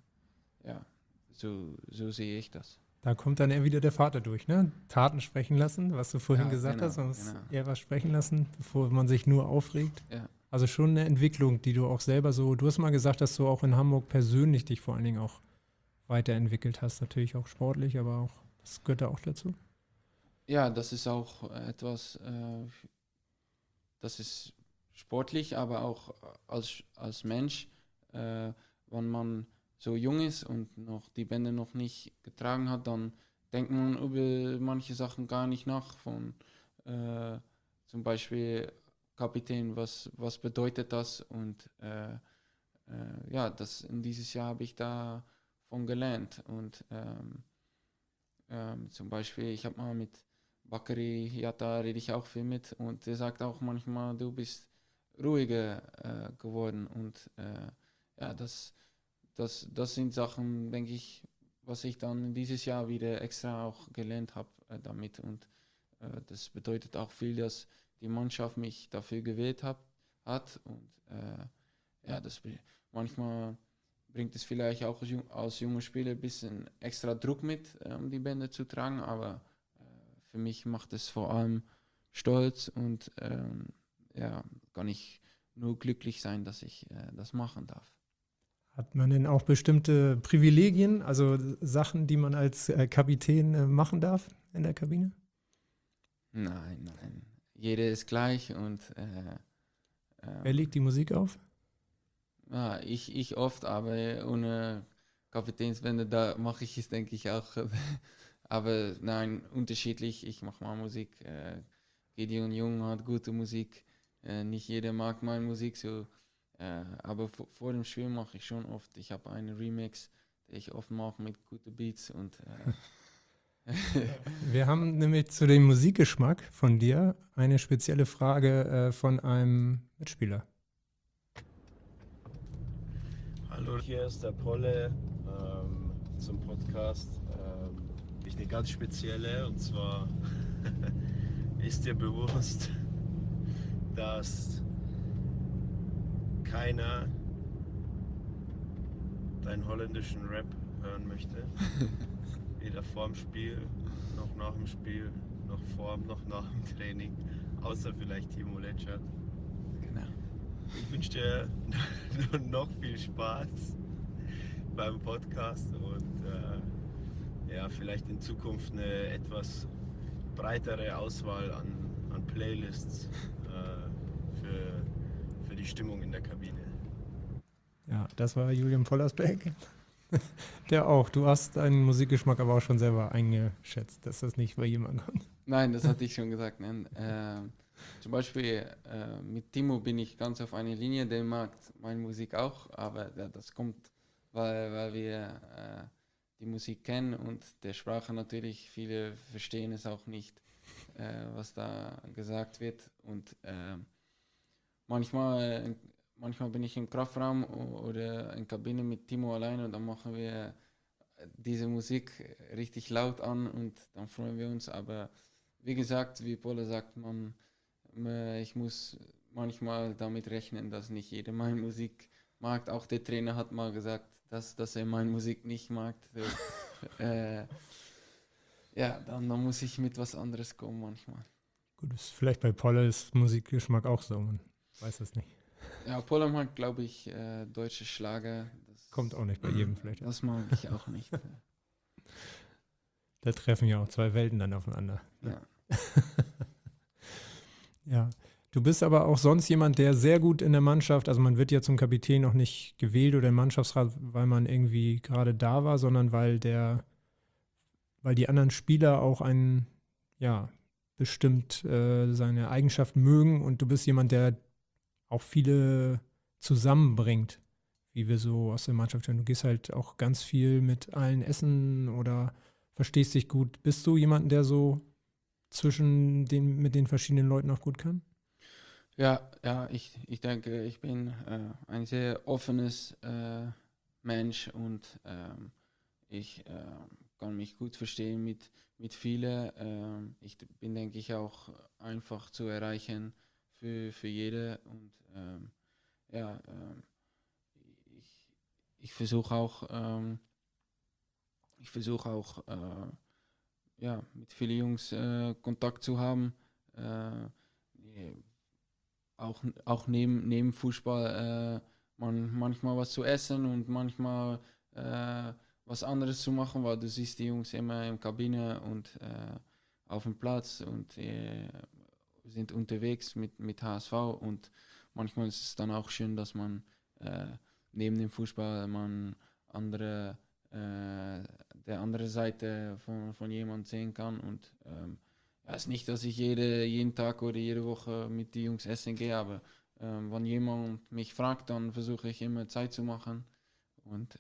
so sehe ich das. Da kommt dann eher wieder der Vater durch, ne? Taten sprechen lassen, was du vorhin gesagt hast, man muss eher was sprechen lassen, bevor man sich nur aufregt. Ja. Also schon eine Entwicklung, die du auch selber du hast mal gesagt, dass du auch in Hamburg persönlich dich vor allen Dingen auch weiterentwickelt hast, natürlich auch sportlich, aber auch, das gehört da auch dazu. Ja, das ist auch etwas, das ist sportlich, aber auch als Mensch, wenn man so jung ist und noch die Bänder noch nicht getragen hat, dann denkt man über manche Sachen gar nicht nach, von zum Beispiel Kapitän, was bedeutet das, und in dieses Jahr habe ich davon gelernt, und zum Beispiel, ich habe mal mit Bakary Yatta rede ich auch viel mit, und der sagt auch manchmal, du bist ruhiger geworden, und das sind Sachen, denke ich, was ich dann dieses Jahr wieder extra auch gelernt habe damit, und das bedeutet auch viel, dass die Mannschaft mich dafür gewählt hat, und manchmal bringt es vielleicht auch als junger Spieler ein bisschen extra Druck mit, um die Bänder zu tragen, aber für mich macht es vor allem stolz, und kann ich nur glücklich sein, dass ich das machen darf. Hat man denn auch bestimmte Privilegien, also Sachen, die man als Kapitän machen darf in der Kabine? Nein. Jeder ist gleich, und wer legt die Musik auf? Ja, ich oft, aber ohne Kapitänsbänder, da mache ich es, denke ich, auch. Aber nein, unterschiedlich. Ich mache mal Musik. Gideon Jung hat gute Musik. Nicht jeder mag meine Musik so. Aber vor dem Spiel mache ich schon oft. Ich habe einen Remix, den ich oft mache mit guten Beats. Und wir haben nämlich zu dem Musikgeschmack von dir eine spezielle Frage von einem Mitspieler. Hallo, hier ist der Polle zum Podcast. Ich eine ganz spezielle, und zwar ist dir bewusst, dass keiner deinen holländischen Rap hören möchte. Weder vorm Spiel, noch nach dem Spiel, noch vorm, noch nach dem Training. Außer vielleicht Timo Letschert. Genau. Ich wünsche dir noch viel Spaß beim Podcast und vielleicht in Zukunft eine etwas breitere Auswahl an Playlists für die Stimmung in der Kabine. Ja, das war Julian Pollersbeck. Der auch. Du hast deinen Musikgeschmack aber auch schon selber eingeschätzt, dass das nicht bei jemandem kommt. Nein, das hatte ich schon gesagt. Ne? Zum Beispiel mit Timo bin ich ganz auf einer Linie, der mag meine Musik auch, aber das kommt, weil wir die Musik kennen und der Sprache natürlich, viele verstehen es auch nicht, was da gesagt wird. Und manchmal bin ich im Kraftraum oder in Kabine mit Timo allein und dann machen wir diese Musik richtig laut an und dann freuen wir uns. Aber wie gesagt, wie Paula sagt, ich muss manchmal damit rechnen, dass nicht jeder meine Musik mag. Auch der Trainer hat mal gesagt, dass er meine Musik nicht mag. So, dann muss ich mit was anderes kommen manchmal. Gut, ist vielleicht bei Polles Musikgeschmack auch so, man weiß das nicht. Ja, Paula mag, glaube ich, deutsche Schlager. Das Kommt auch nicht bei jedem vielleicht. Das mag ich auch nicht. Da treffen ja auch zwei Welten dann aufeinander. Ja. Ja, du bist aber auch sonst jemand, der sehr gut in der Mannschaft, also man wird ja zum Kapitän noch nicht gewählt oder im Mannschaftsrat, weil man irgendwie gerade da war, sondern weil die anderen Spieler auch bestimmt seine Eigenschaften mögen und du bist jemand, der auch viele zusammenbringt, wie wir so aus der Mannschaft hören. Du gehst halt auch ganz viel mit allen essen oder verstehst dich gut. Bist du jemand, der so mit den verschiedenen Leuten auch gut kann? Ja, ich denke, ich bin ein sehr offenes Mensch und ich kann mich gut verstehen mit vielen. Ich bin, denke ich, auch einfach zu erreichen für jede und ich versuche auch mit vielen Jungs Kontakt zu haben. Auch neben Fußball manchmal was zu essen und manchmal was anderes zu machen, weil du siehst die Jungs immer in der Kabine und auf dem Platz und sind unterwegs mit HSV und manchmal ist es dann auch schön, dass man neben dem Fußball der andere Seite von jemandem sehen kann und es ist nicht, dass ich jeden Tag oder jede Woche mit den Jungs essen gehe, aber wenn jemand mich fragt, dann versuche ich immer Zeit zu machen und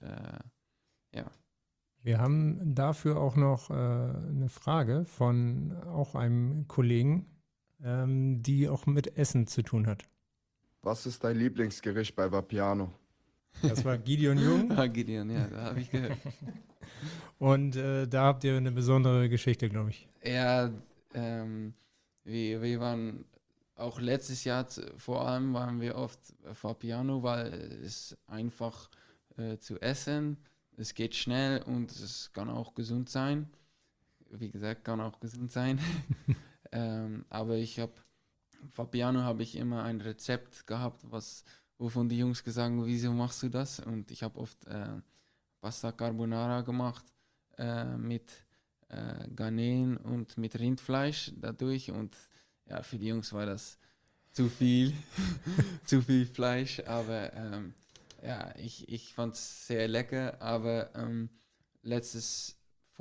Wir haben dafür auch noch eine Frage von auch einem Kollegen, die auch mit Essen zu tun hat. Was ist dein Lieblingsgericht bei Vapiano? Das war Gideon Jung. Gideon, ja, da habe ich gehört. Und da habt ihr eine besondere Geschichte, glaube ich. Ja, wir waren auch letztes Jahr vor allem waren wir oft Vapiano, weil es einfach zu essen, es geht schnell und es kann auch gesund sein. Wie gesagt, kann auch gesund sein. Aber Vapiano habe ich immer ein Rezept gehabt, wovon die Jungs gesagt haben, wieso machst du das? Und ich habe oft Pasta Carbonara gemacht mit Garnelen und mit Rindfleisch dadurch. Und ja, für die Jungs war das zu viel, zu viel Fleisch. Aber ich fand es sehr lecker. Aber letztes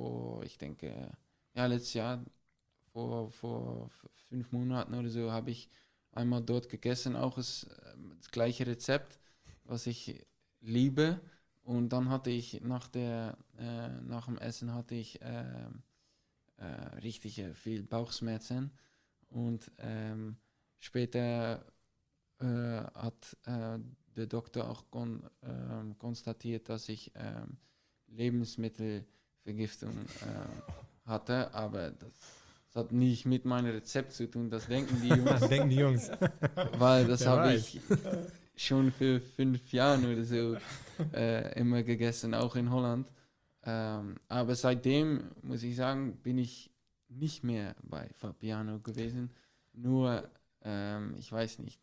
Jahr, vor 5 Monaten oder so, habe ich einmal dort gegessen, auch das gleiche Rezept, was ich liebe. Und dann hatte ich nach dem Essen hatte ich richtig viel Bauchschmerzen. Und später hat der Doktor auch konstatiert, dass ich Lebensmittelvergiftung hatte, aber das hat nicht mit meinem Rezept zu tun, das denken die Jungs. Weil das habe ich schon für 5 Jahren oder so immer gegessen, auch in Holland. Aber seitdem, muss ich sagen, bin ich nicht mehr bei Vapiano gewesen. Nur, ich weiß nicht,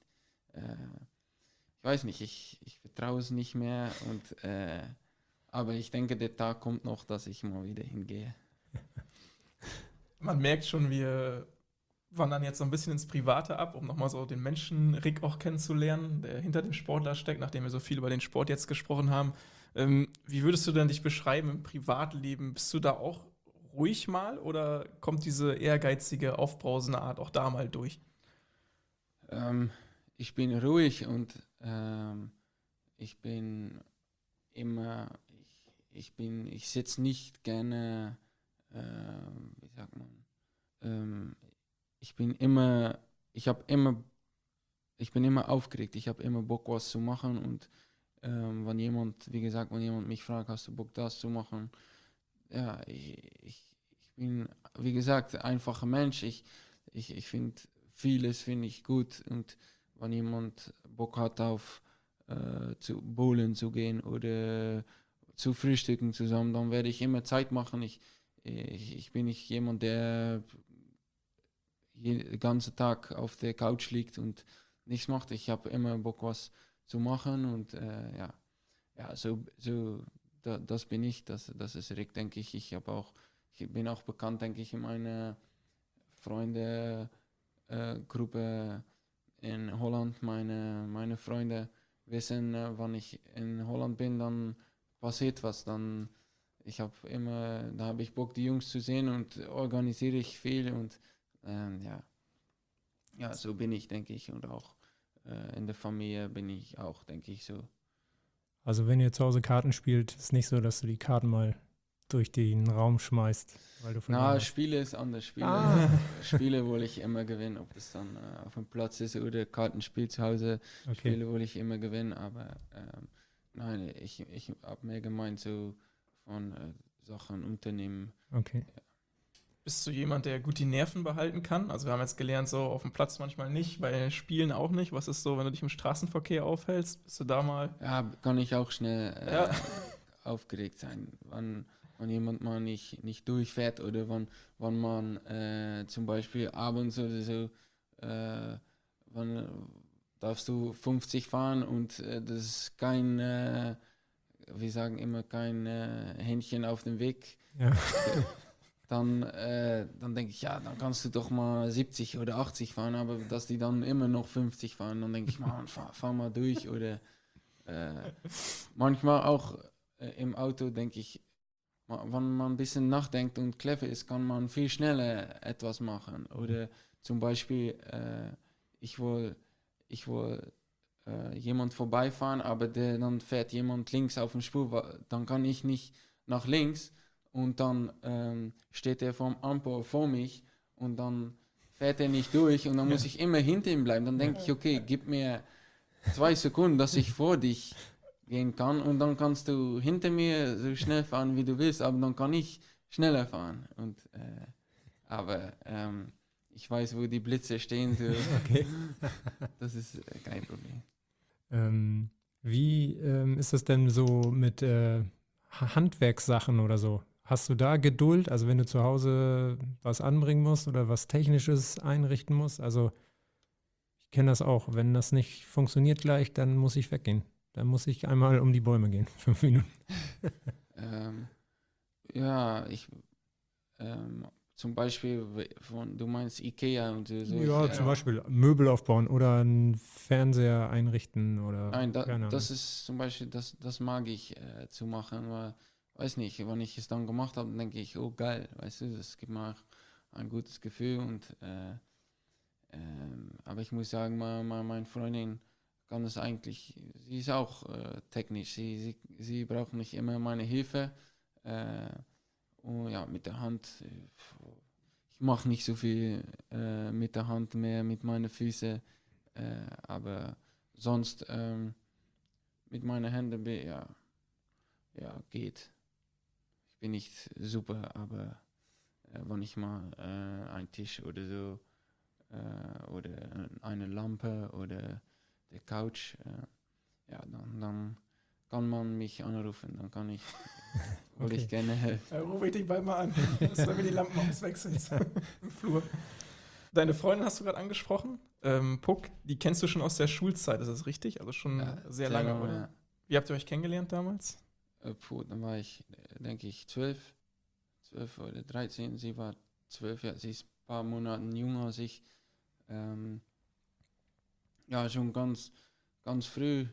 ich vertraue es nicht mehr. Aber ich denke, der Tag kommt noch, dass ich mal wieder hingehe. Man merkt schon, wir wandern jetzt so ein bisschen ins Private ab, um nochmal so den Menschen Rick auch kennenzulernen, der hinter dem Sportler steckt, nachdem wir so viel über den Sport jetzt gesprochen haben. Wie würdest du denn dich beschreiben im Privatleben? Bist du da auch ruhig mal oder kommt diese ehrgeizige, aufbrausende Art auch da mal durch? Ich bin ruhig und ich bin immer, ich sitze nicht gerne, wie sagt man, ich bin immer, ich bin immer aufgeregt, ich habe immer Bock, was zu machen und wenn jemand mich fragt, hast du Bock, das zu machen? Ja, ich bin, wie gesagt, einfacher Mensch. Ich finde, vieles finde ich gut und wenn jemand Bock hat auf zu bowlen zu gehen oder zu frühstücken zusammen, dann werde ich immer Zeit machen. Ich bin nicht jemand, der den ganzen Tag auf der Couch liegt und nichts macht. Ich habe immer Bock, was zu machen und das bin ich, das ist Rick, denke ich. Ich bin auch bekannt, denke ich, in meiner Freunde Gruppe in Holland. Meine Freunde wissen, wann ich in Holland bin, dann passiert was. Da habe ich Bock, die Jungs zu sehen und organisiere ich viel und so bin ich, denke ich, und auch in der Familie bin ich auch, denke ich, so. Also wenn ihr zu Hause Karten spielt, ist nicht so, dass du die Karten mal durch den Raum schmeißt, weil du verloren hast. Spiele ist anders. Spiele will ich immer gewinnen, ob das dann auf dem Platz ist oder Kartenspiel zu Hause. Okay. Spiele will ich immer gewinnen, aber nein, ich habe mehr gemeint so von Sachen unternehmen. Okay. Bist du jemand, der gut die Nerven behalten kann? Also wir haben jetzt gelernt, so auf dem Platz manchmal nicht, bei Spielen auch nicht. Was ist so, wenn du dich im Straßenverkehr aufhältst? Bist du da mal? Ja, kann ich auch schnell aufgeregt sein, wenn jemand mal nicht durchfährt oder wenn man zum Beispiel abends oder so, wann darfst du 50 fahren und das ist kein, wir sagen immer, kein Händchen auf dem Weg. Ja. Dann denke ich, ja, dann kannst du doch mal 70 oder 80 fahren, aber dass die dann immer noch 50 fahren, dann denke ich, man, fahr mal durch. Oder manchmal auch im Auto denke ich, wenn man ein bisschen nachdenkt und clever ist, kann man viel schneller etwas machen. Oder zum Beispiel, ich will jemand vorbeifahren, aber dann fährt jemand links auf dem Spur, dann kann ich nicht nach links. Und dann steht er vom Ampel vor mich und dann fährt er nicht durch und dann muss ich immer hinter ihm bleiben. Dann denke ich, okay, gib mir 2 Sekunden, dass ich vor dich gehen kann und dann kannst du hinter mir so schnell fahren, wie du willst, aber dann kann ich schneller fahren. Aber ich weiß, wo die Blitze stehen. So. Okay. Das ist kein Problem. Wie ist das denn so mit Handwerkssachen oder so? Hast du da Geduld, also wenn du zu Hause was anbringen musst oder was Technisches einrichten musst? Also ich kenne das auch, wenn das nicht funktioniert gleich, dann muss ich weggehen. Dann muss ich einmal um die Bäume gehen, 5 Minuten. Zum Beispiel, du meinst Ikea und so. Ja, zum Beispiel Möbel aufbauen oder einen Fernseher einrichten oder Nein, keine Ahnung. das ist zum Beispiel, das mag ich zu machen, weil, weiß nicht, wenn ich es dann gemacht habe, denke ich, oh geil, weißt du, das gibt mir auch ein gutes Gefühl aber ich muss sagen, meine Freundin kann es eigentlich, sie ist auch technisch, sie braucht nicht immer meine Hilfe und ja, mit der Hand, ich mache nicht so viel mit der Hand mehr, mit meinen Füßen, aber sonst mit meinen Händen, geht. Ich bin nicht super, aber wenn ich mal einen Tisch oder so oder eine Lampe oder der Couch, dann kann man mich anrufen, dann kann ich, würde ich gerne helfen. Rufe ich dich bald mal an, dass du mir die Lampen auswechselst im Flur. Deine Freundin hast du gerade angesprochen, Puck, die kennst du schon aus der Schulzeit, ist das richtig? Also schon sehr lange, oder? Ja. Wie habt ihr euch kennengelernt damals? Dann war ich, denke ich, 12 oder 13, sie war 12, ja, sie ist ein paar Monate jünger als ich. Schon ganz früh.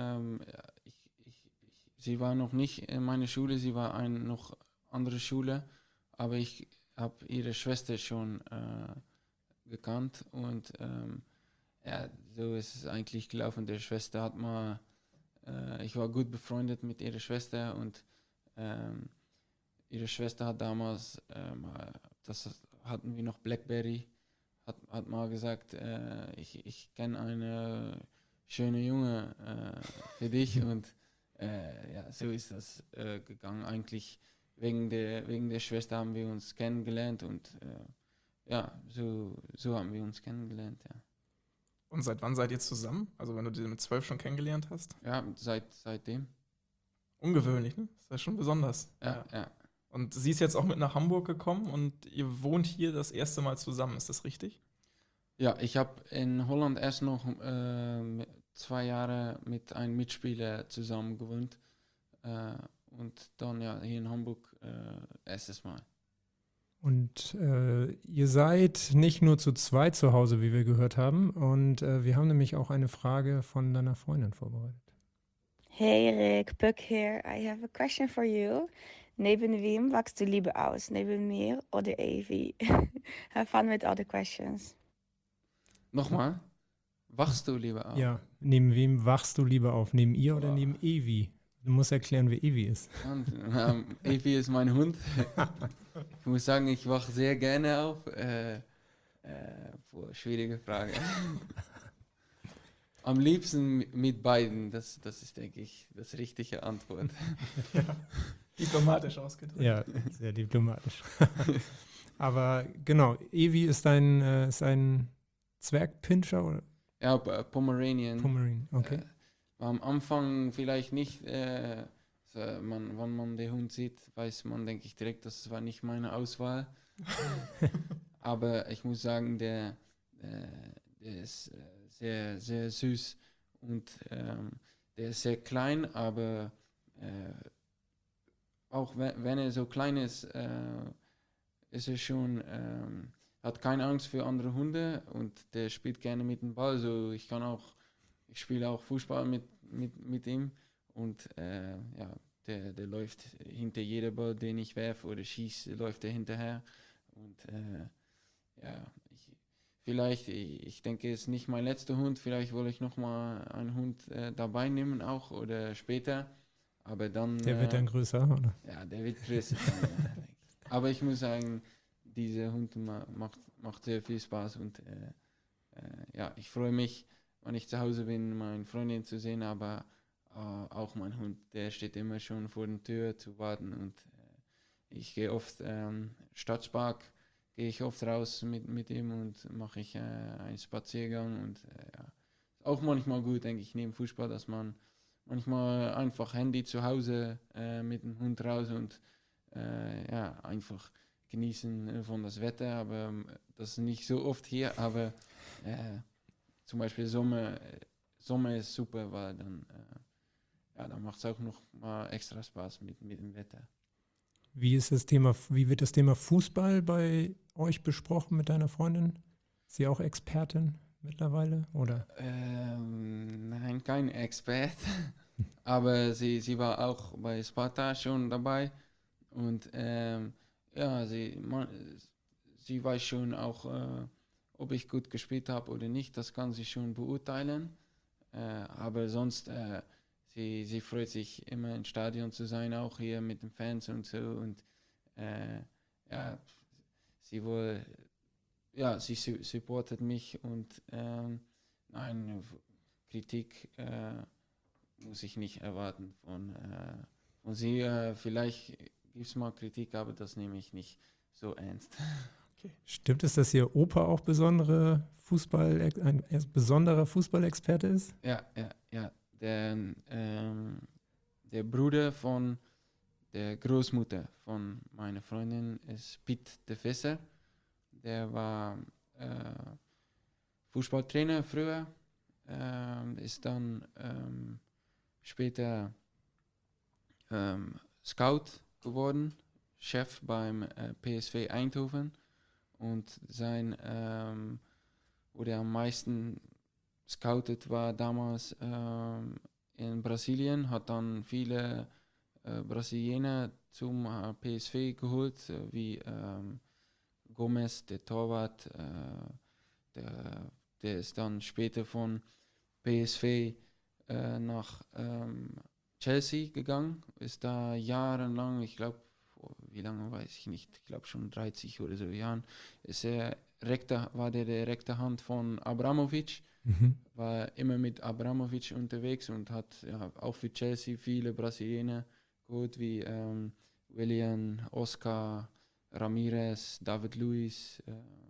Sie war noch nicht in meiner Schule, sie war eine noch andere Schule, aber ich habe ihre Schwester schon gekannt und ja, so ist es eigentlich gelaufen. Der Schwester hat mal, ich war gut befreundet mit ihrer Schwester und ihre Schwester hat damals, das hatten wir noch Blackberry, hat mal gesagt, ich kenne eine schöne Junge für dich und ja, so ist das gegangen. Eigentlich wegen der Schwester haben wir uns kennengelernt und ja, so haben wir uns kennengelernt, ja. Und seit wann seid ihr zusammen? Also wenn du die mit 12 schon kennengelernt hast? Ja, seitdem. Ungewöhnlich, ne? Das ist ja schon besonders. Ja. Und sie ist jetzt auch mit nach Hamburg gekommen und ihr wohnt hier das erste Mal zusammen, ist das richtig? Ja, ich habe in Holland erst noch 2 Jahre mit einem Mitspieler zusammen gewohnt und dann ja hier in Hamburg erstes Mal. Und ihr seid nicht nur zu zweit zu Hause, wie wir gehört haben. Und wir haben nämlich auch eine Frage von deiner Freundin vorbereitet. Hey Rick, Puck here. I have a question for you. Neben wem wachst du lieber aus? Neben mir oder Avi? Have fun with all the questions. Nochmal, wachst du lieber auf? Ja, neben wem wachst du lieber auf? Neben ihr oder Boah. neben Evi? Du musst erklären, wer Evi ist. Und, Evi ist mein Hund. Ich muss sagen, ich wache sehr gerne auf. Schwierige Frage. Am liebsten mit beiden, das ist, denke ich, das richtige Antwort. Diplomatisch ausgedrückt. Ja, sehr diplomatisch. Aber genau, Evi ist ein Zwergpinscher oder Ja, Pomeranian. Pomeranian? Okay. Am Anfang vielleicht nicht, wenn man den Hund sieht, weiß man, denke ich, direkt, das war nicht meine Auswahl. Aber ich muss sagen, der ist sehr, sehr süß und der ist sehr klein, aber auch wenn er so klein ist, ist er schon, hat keine Angst für andere Hunde und der spielt gerne mit dem Ball. Also ich spiele auch Fußball mit ihm und ja, der läuft hinter jedem Ball, den ich werfe oder schieße, läuft er hinterher. Und ja, ich denke, es ist nicht mein letzter Hund, vielleicht will ich nochmal einen Hund dabei nehmen auch oder später. Aber dann... Der wird dann größer, oder? Ja, der wird größer. Aber ich muss sagen, dieser Hund macht sehr viel Spaß und ja, ich freue mich, wenn ich zu Hause bin, meine Freundin zu sehen, aber auch mein Hund, der steht immer schon vor der Tür zu warten und ich gehe oft Stadtpark, gehe ich oft raus mit ihm und mache ich einen Spaziergang und ja, ist auch manchmal gut, denke ich, neben Fußball, dass man manchmal einfach Handy zu Hause mit dem Hund raus und ja, einfach genießen von das Wetter, aber das ist nicht so oft hier, aber zum Beispiel Sommer ist super, weil dann, ja, dann macht es auch noch mal extra Spaß mit dem Wetter. Wie wird das Thema Fußball bei euch besprochen mit deiner Freundin? Ist sie auch Expertin mittlerweile, oder? Nein, kein Expert, aber sie war auch bei Sparta schon dabei und ja, sie weiß schon auch, ob ich gut gespielt habe oder nicht, das kann sie schon beurteilen. Aber sonst, sie freut sich immer im Stadion zu sein, auch hier mit den Fans und so. Und ja, sie supportet mich und nein, Kritik muss ich nicht erwarten von sie. Vielleicht gibt es mal Kritik, aber das nehme ich nicht so ernst. Okay. Stimmt es, dass Ihr Opa auch ein besonderer Fußballexperte ist? Ja. Der Bruder von der Großmutter von meiner Freundin ist Piet de Visser. Der war Fußballtrainer früher, ist dann später Scout geworden, Chef beim PSV Eindhoven. Und wo der am meisten scoutet war damals in Brasilien, hat dann viele Brasilianer zum PSV geholt, wie Gomes, der Torwart, der der ist dann später von PSV nach Chelsea gegangen, ist da jahrelang, ich glaube, wie lange weiß ich nicht, ich glaube schon 30 oder so Jahren, war der rechte Hand von Abramovic, war immer mit Abramovic unterwegs und hat auch für Chelsea viele Brasilianer geholt, wie Willian, Oscar, Ramirez, David Luiz,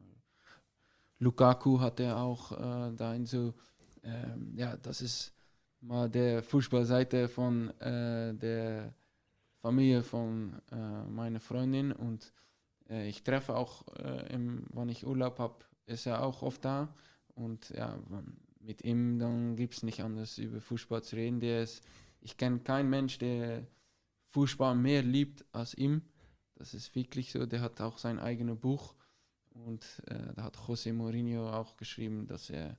Lukaku hat er auch da in so, das ist mal der Fußballseite von der Familie von meiner Freundin und ich treffe auch, wenn ich Urlaub habe, ist er auch oft da und ja, mit ihm dann gibt es nicht anders über Fußball zu reden. Ich kenne keinen Mensch, der Fußball mehr liebt als ihm. Das ist wirklich so. Der hat auch sein eigenes Buch und da hat José Mourinho auch geschrieben, dass er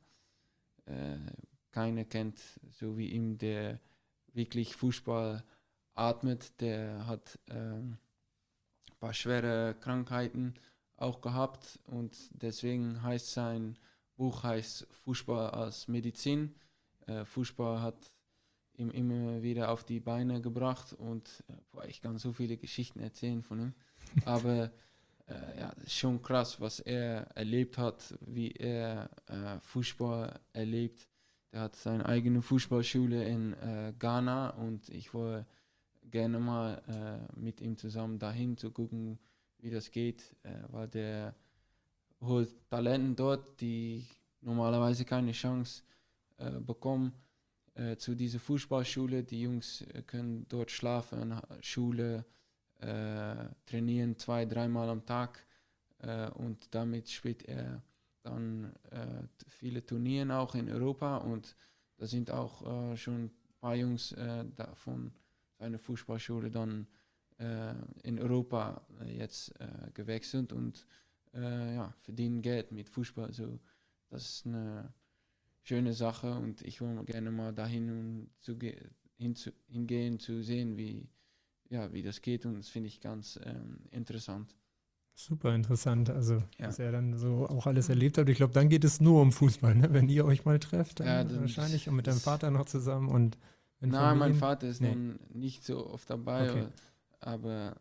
keiner kennt, so wie ihm, der wirklich Fußball atmet. Der hat ein paar schwere Krankheiten auch gehabt und deswegen heißt sein Buch Fußball als Medizin. Fußball hat ihm immer wieder auf die Beine gebracht und ich kann so viele Geschichten erzählen von ihm. Aber das ist schon krass, was er erlebt hat, wie er Fußball erlebt. Der hat seine eigene Fußballschule in Ghana und ich wollte gerne mal mit ihm zusammen dahin zu gucken, wie das geht, weil der holt Talenten dort, die normalerweise keine Chance bekommen zu dieser Fußballschule. Die Jungs können dort schlafen, Schule, trainieren 2-3 Mal am Tag und damit spielt er dann viele Turnieren auch in Europa und da sind auch schon ein paar Jungs von seiner Fußballschule dann in Europa jetzt gewechselt und verdienen Geld mit Fußball. Also das ist eine schöne Sache und ich will gerne mal dahin hingehen zu sehen, wie das geht und das finde ich ganz interessant. Super interessant, also was er dann so auch alles erlebt hat. Ich glaube, dann geht es nur um Fußball, ne? Wenn ihr euch mal trefft, dann wahrscheinlich und mit deinem Vater noch zusammen und nein, mein Vater ist nun nicht so oft dabei, okay. aber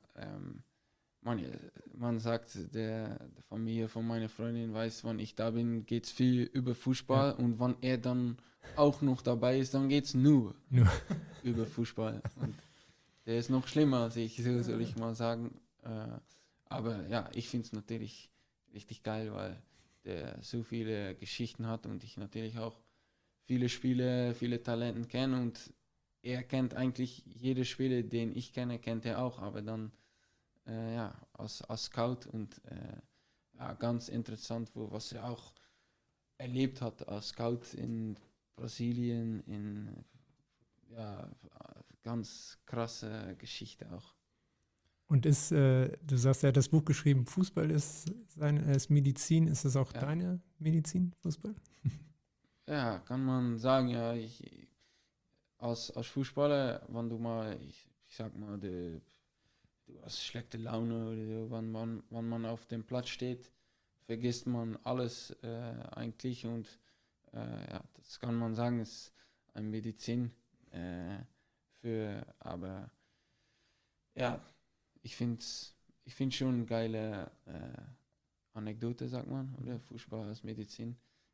man sagt, der Familie von meiner Freundin weiß, wann ich da bin, geht es viel über Fußball und wenn er dann auch noch dabei ist, dann geht es nur über Fußball. Und der ist noch schlimmer als ich, so soll ich mal sagen. Aber ja, ich finde es natürlich richtig geil, weil der so viele Geschichten hat und ich natürlich auch viele Spiele, viele Talenten kenne und er kennt eigentlich jede Spieler, den ich kenne, kennt er auch, aber dann als Scout und ganz interessant, was er auch erlebt hat als Scout in Brasilien, ganz krasse Geschichte auch. Und du sagst, er hat das Buch geschrieben, Fußball ist Medizin, ist das auch deine Medizin, Fußball? Ja, kann man sagen, ja, als Fußballer, wenn du mal, ich sag mal, du hast schlechte Laune oder so, wenn man auf dem Platz steht, vergisst man alles eigentlich und das kann man sagen, ist eine Medizin aber ja, ich finde schon eine geile Anekdote, sagt man, oder Fußball als Medizin.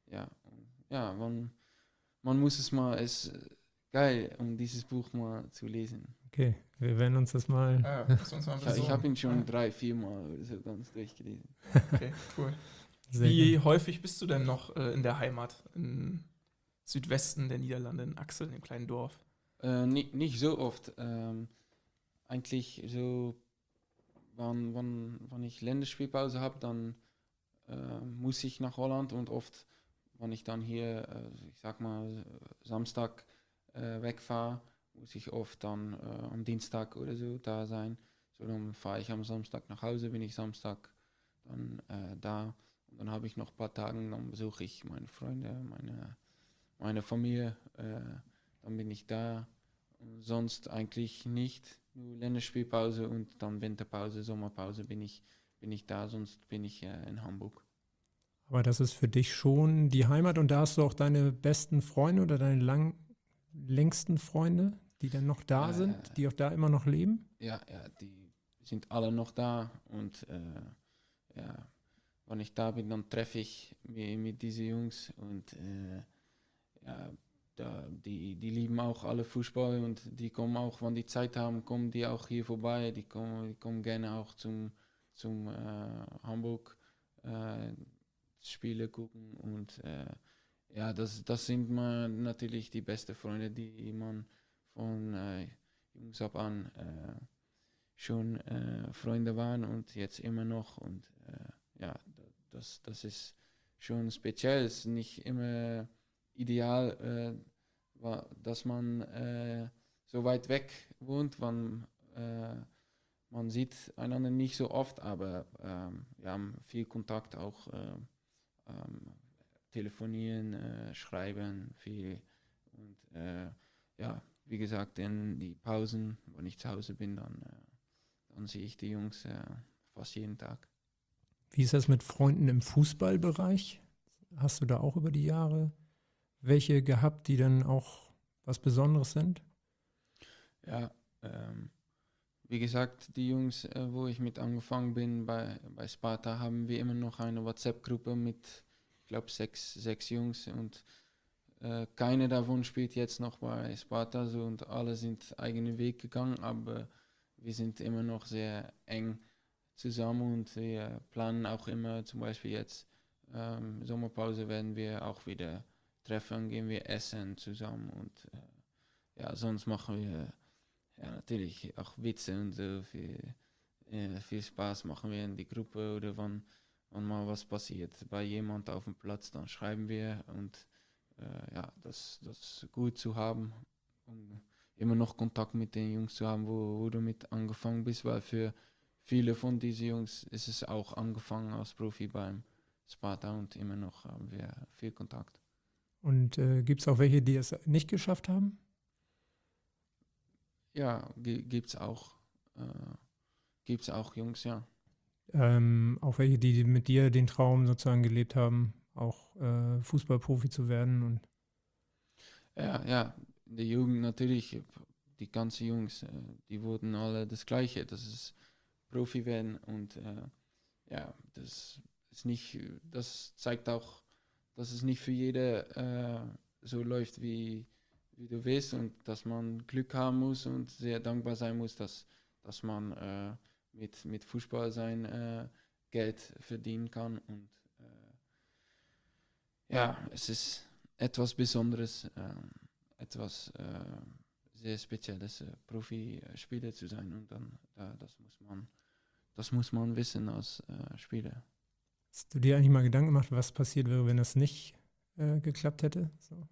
Man muss es mal, es ist geil, um dieses Buch mal zu lesen. Okay, wir werden uns das mal... Ich habe ihn schon 3-4 Mal oder so ganz durchgelesen. Okay, cool. Sehr Wie gut. häufig bist du denn noch in der Heimat, im Südwesten der Niederlande, in Axel, dem kleinen Dorf? Nicht so oft. Eigentlich so, wenn ich Länderspielpause habe, dann muss ich nach Holland und oft, wenn ich dann hier, ich sag mal, Samstag wegfahre, muss ich oft dann am Dienstag oder so da sein. So, dann fahre ich am Samstag nach Hause, bin ich Samstag dann da. Und dann habe ich noch ein paar Tage, dann besuche ich meine Freunde, meine Familie, dann bin ich da. Und sonst eigentlich nicht, nur Länderspielpause und dann Winterpause, Sommerpause bin ich da, sonst bin ich in Hamburg. Aber das ist für dich schon die Heimat und da hast du auch deine besten Freunde oder deine längsten Freunde, die dann noch da sind, die auch da immer noch leben? Ja, die sind alle noch da und ja, wenn ich da bin, dann treffe ich mich mit diesen Jungs und ja, die lieben auch alle Fußball und die kommen auch, wenn die Zeit haben, kommen die auch hier vorbei. Die kommen gerne auch zum Hamburg Spiele gucken und ja, das sind mal natürlich die besten Freunde, die man von Jungs ab an schon Freunde waren und jetzt immer noch und ja, das ist schon speziell. Es ist nicht immer ideal, dass man so weit weg wohnt, man sieht einander nicht so oft, aber wir haben viel Kontakt auch, telefonieren, schreiben viel und ja, wie gesagt, in die Pausen, wenn ich zu Hause bin, dann sehe ich die Jungs fast jeden Tag. Wie ist das mit Freunden im Fußballbereich? Hast du da auch über die Jahre welche gehabt, die dann auch was Besonderes sind? Ja, wie gesagt, die Jungs, wo ich mit angefangen bin bei Sparta, haben wir immer noch eine WhatsApp-Gruppe mit, ich glaube, sechs Jungs und keine davon spielt jetzt noch bei Sparta so und alle sind eigenen Weg gegangen, aber wir sind immer noch sehr eng zusammen und wir planen auch immer, zum Beispiel jetzt Sommerpause werden wir auch wieder treffen, gehen wir essen zusammen und ja, sonst machen wir ja natürlich auch Witze und so viel Spaß machen wir in die Gruppe oder wenn mal was passiert bei jemand auf dem Platz, dann schreiben wir und ja, das ist gut zu haben, um immer noch Kontakt mit den Jungs zu haben, wo du mit angefangen bist, weil für viele von diesen Jungs ist es auch angefangen als Profi beim Sparta und immer noch haben wir viel Kontakt. Und gibt es auch welche, die es nicht geschafft haben? Ja, gibt's auch Jungs, ja. Auch welche, die mit dir den Traum sozusagen gelebt haben, auch Fußballprofi zu werden und Ja, in der Jugend natürlich, die ganzen Jungs, die wurden alle das Gleiche, das ist Profi werden und ja, das zeigt auch, dass es nicht für jede so läuft, wie du willst und dass man Glück haben muss und sehr dankbar sein muss, dass man mit Fußball sein Geld verdienen kann und ja, es ist etwas Besonderes, etwas sehr Spezielles, Profispieler zu sein und dann das muss man wissen als Spieler. hast du dir eigentlich mal Gedanken gemacht, was passiert wäre, wenn das nicht geklappt hätte? So.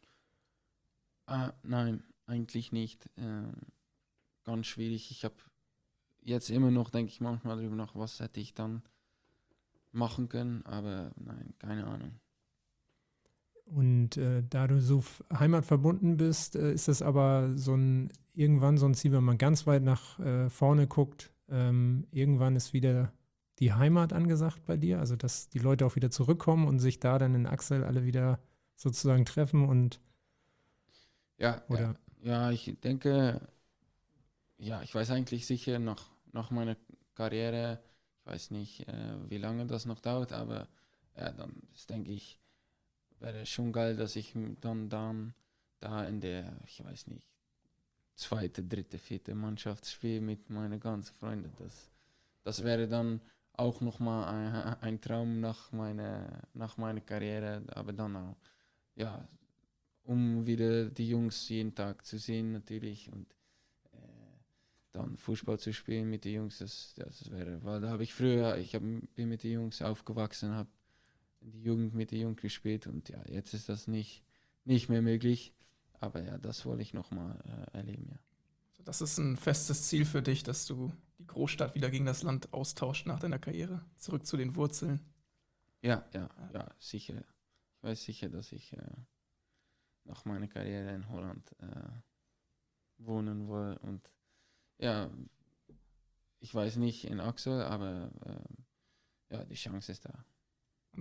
Nein, eigentlich nicht. Ganz schwierig. Ich habe jetzt immer noch, denke ich manchmal darüber nach, was hätte ich dann machen können, aber nein, keine Ahnung. Und da du so heimatverbunden bist, ist das aber irgendwann so ein Ziel, wenn man ganz weit nach vorne guckt, irgendwann ist wieder die Heimat angesagt bei dir, also dass die Leute auch wieder zurückkommen und sich da dann in Axel alle wieder sozusagen treffen und oder? Ja, ich denke, ja, ich weiß eigentlich sicher nach meiner Karriere, ich weiß nicht, wie lange das noch dauert, aber ja, dann ist, denke ich, wäre schon geil, dass ich dann da in der, ich weiß nicht, zweite, dritte, vierte Mannschaft spiele mit meinen ganzen Freunden. Das wäre dann auch nochmal ein Traum nach meiner Karriere, aber dann auch, ja, um wieder die Jungs jeden Tag zu sehen natürlich und dann Fußball zu spielen mit den Jungs, das wäre, weil da habe ich früher, bin mit den Jungs aufgewachsen, habe in die Jugend mit den Jungs gespielt und ja, jetzt ist das nicht mehr möglich, aber ja, das wollte ich nochmal erleben, ja. Das ist ein festes Ziel für dich, dass du die Großstadt wieder gegen das Land austauscht nach deiner Karriere, zurück zu den Wurzeln. Ja, sicher. Ich weiß sicher, dass ich nach meiner Karriere in Holland wohnen will und ja, ich weiß nicht in Axel, aber ja, die Chance ist da.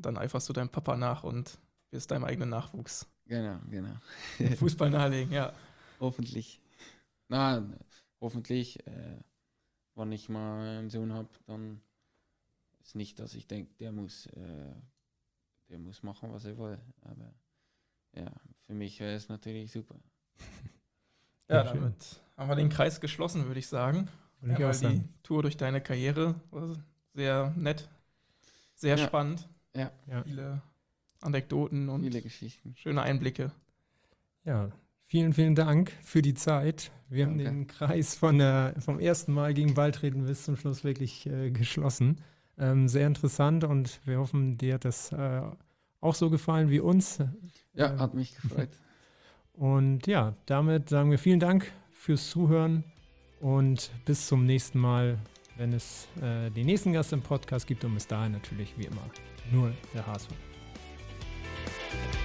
Und dann eiferst du deinem Papa nach und wirst deinem eigenen Nachwuchs Genau. Fußball nahelegen, ja. Hoffentlich. Hoffentlich, wenn ich mal einen Sohn habe, dann ist nicht, dass ich denke, der muss machen, was er will. Aber ja, für mich wäre es natürlich super. Ja, Schön. damit haben wir den Kreis geschlossen, würde ich sagen. Würde ich Ja, auch weil die sagen. Tour durch deine Karriere war sehr nett, sehr Ja. spannend. Ja, Viele Anekdoten und viele Geschichten. schöne Einblicke. Ja, vielen, vielen Dank für die Zeit. Wir haben Danke. den Kreis vom ersten Mal gegen Balltreten bis zum Schluss wirklich geschlossen. Sehr interessant und wir hoffen, dir hat das auch so gefallen wie uns. Ja, hat mich gefreut. Und ja, damit sagen wir vielen Dank fürs Zuhören und bis zum nächsten Mal, wenn es den nächsten Gast im Podcast gibt und bis dahin natürlich wie immer nur der HSV.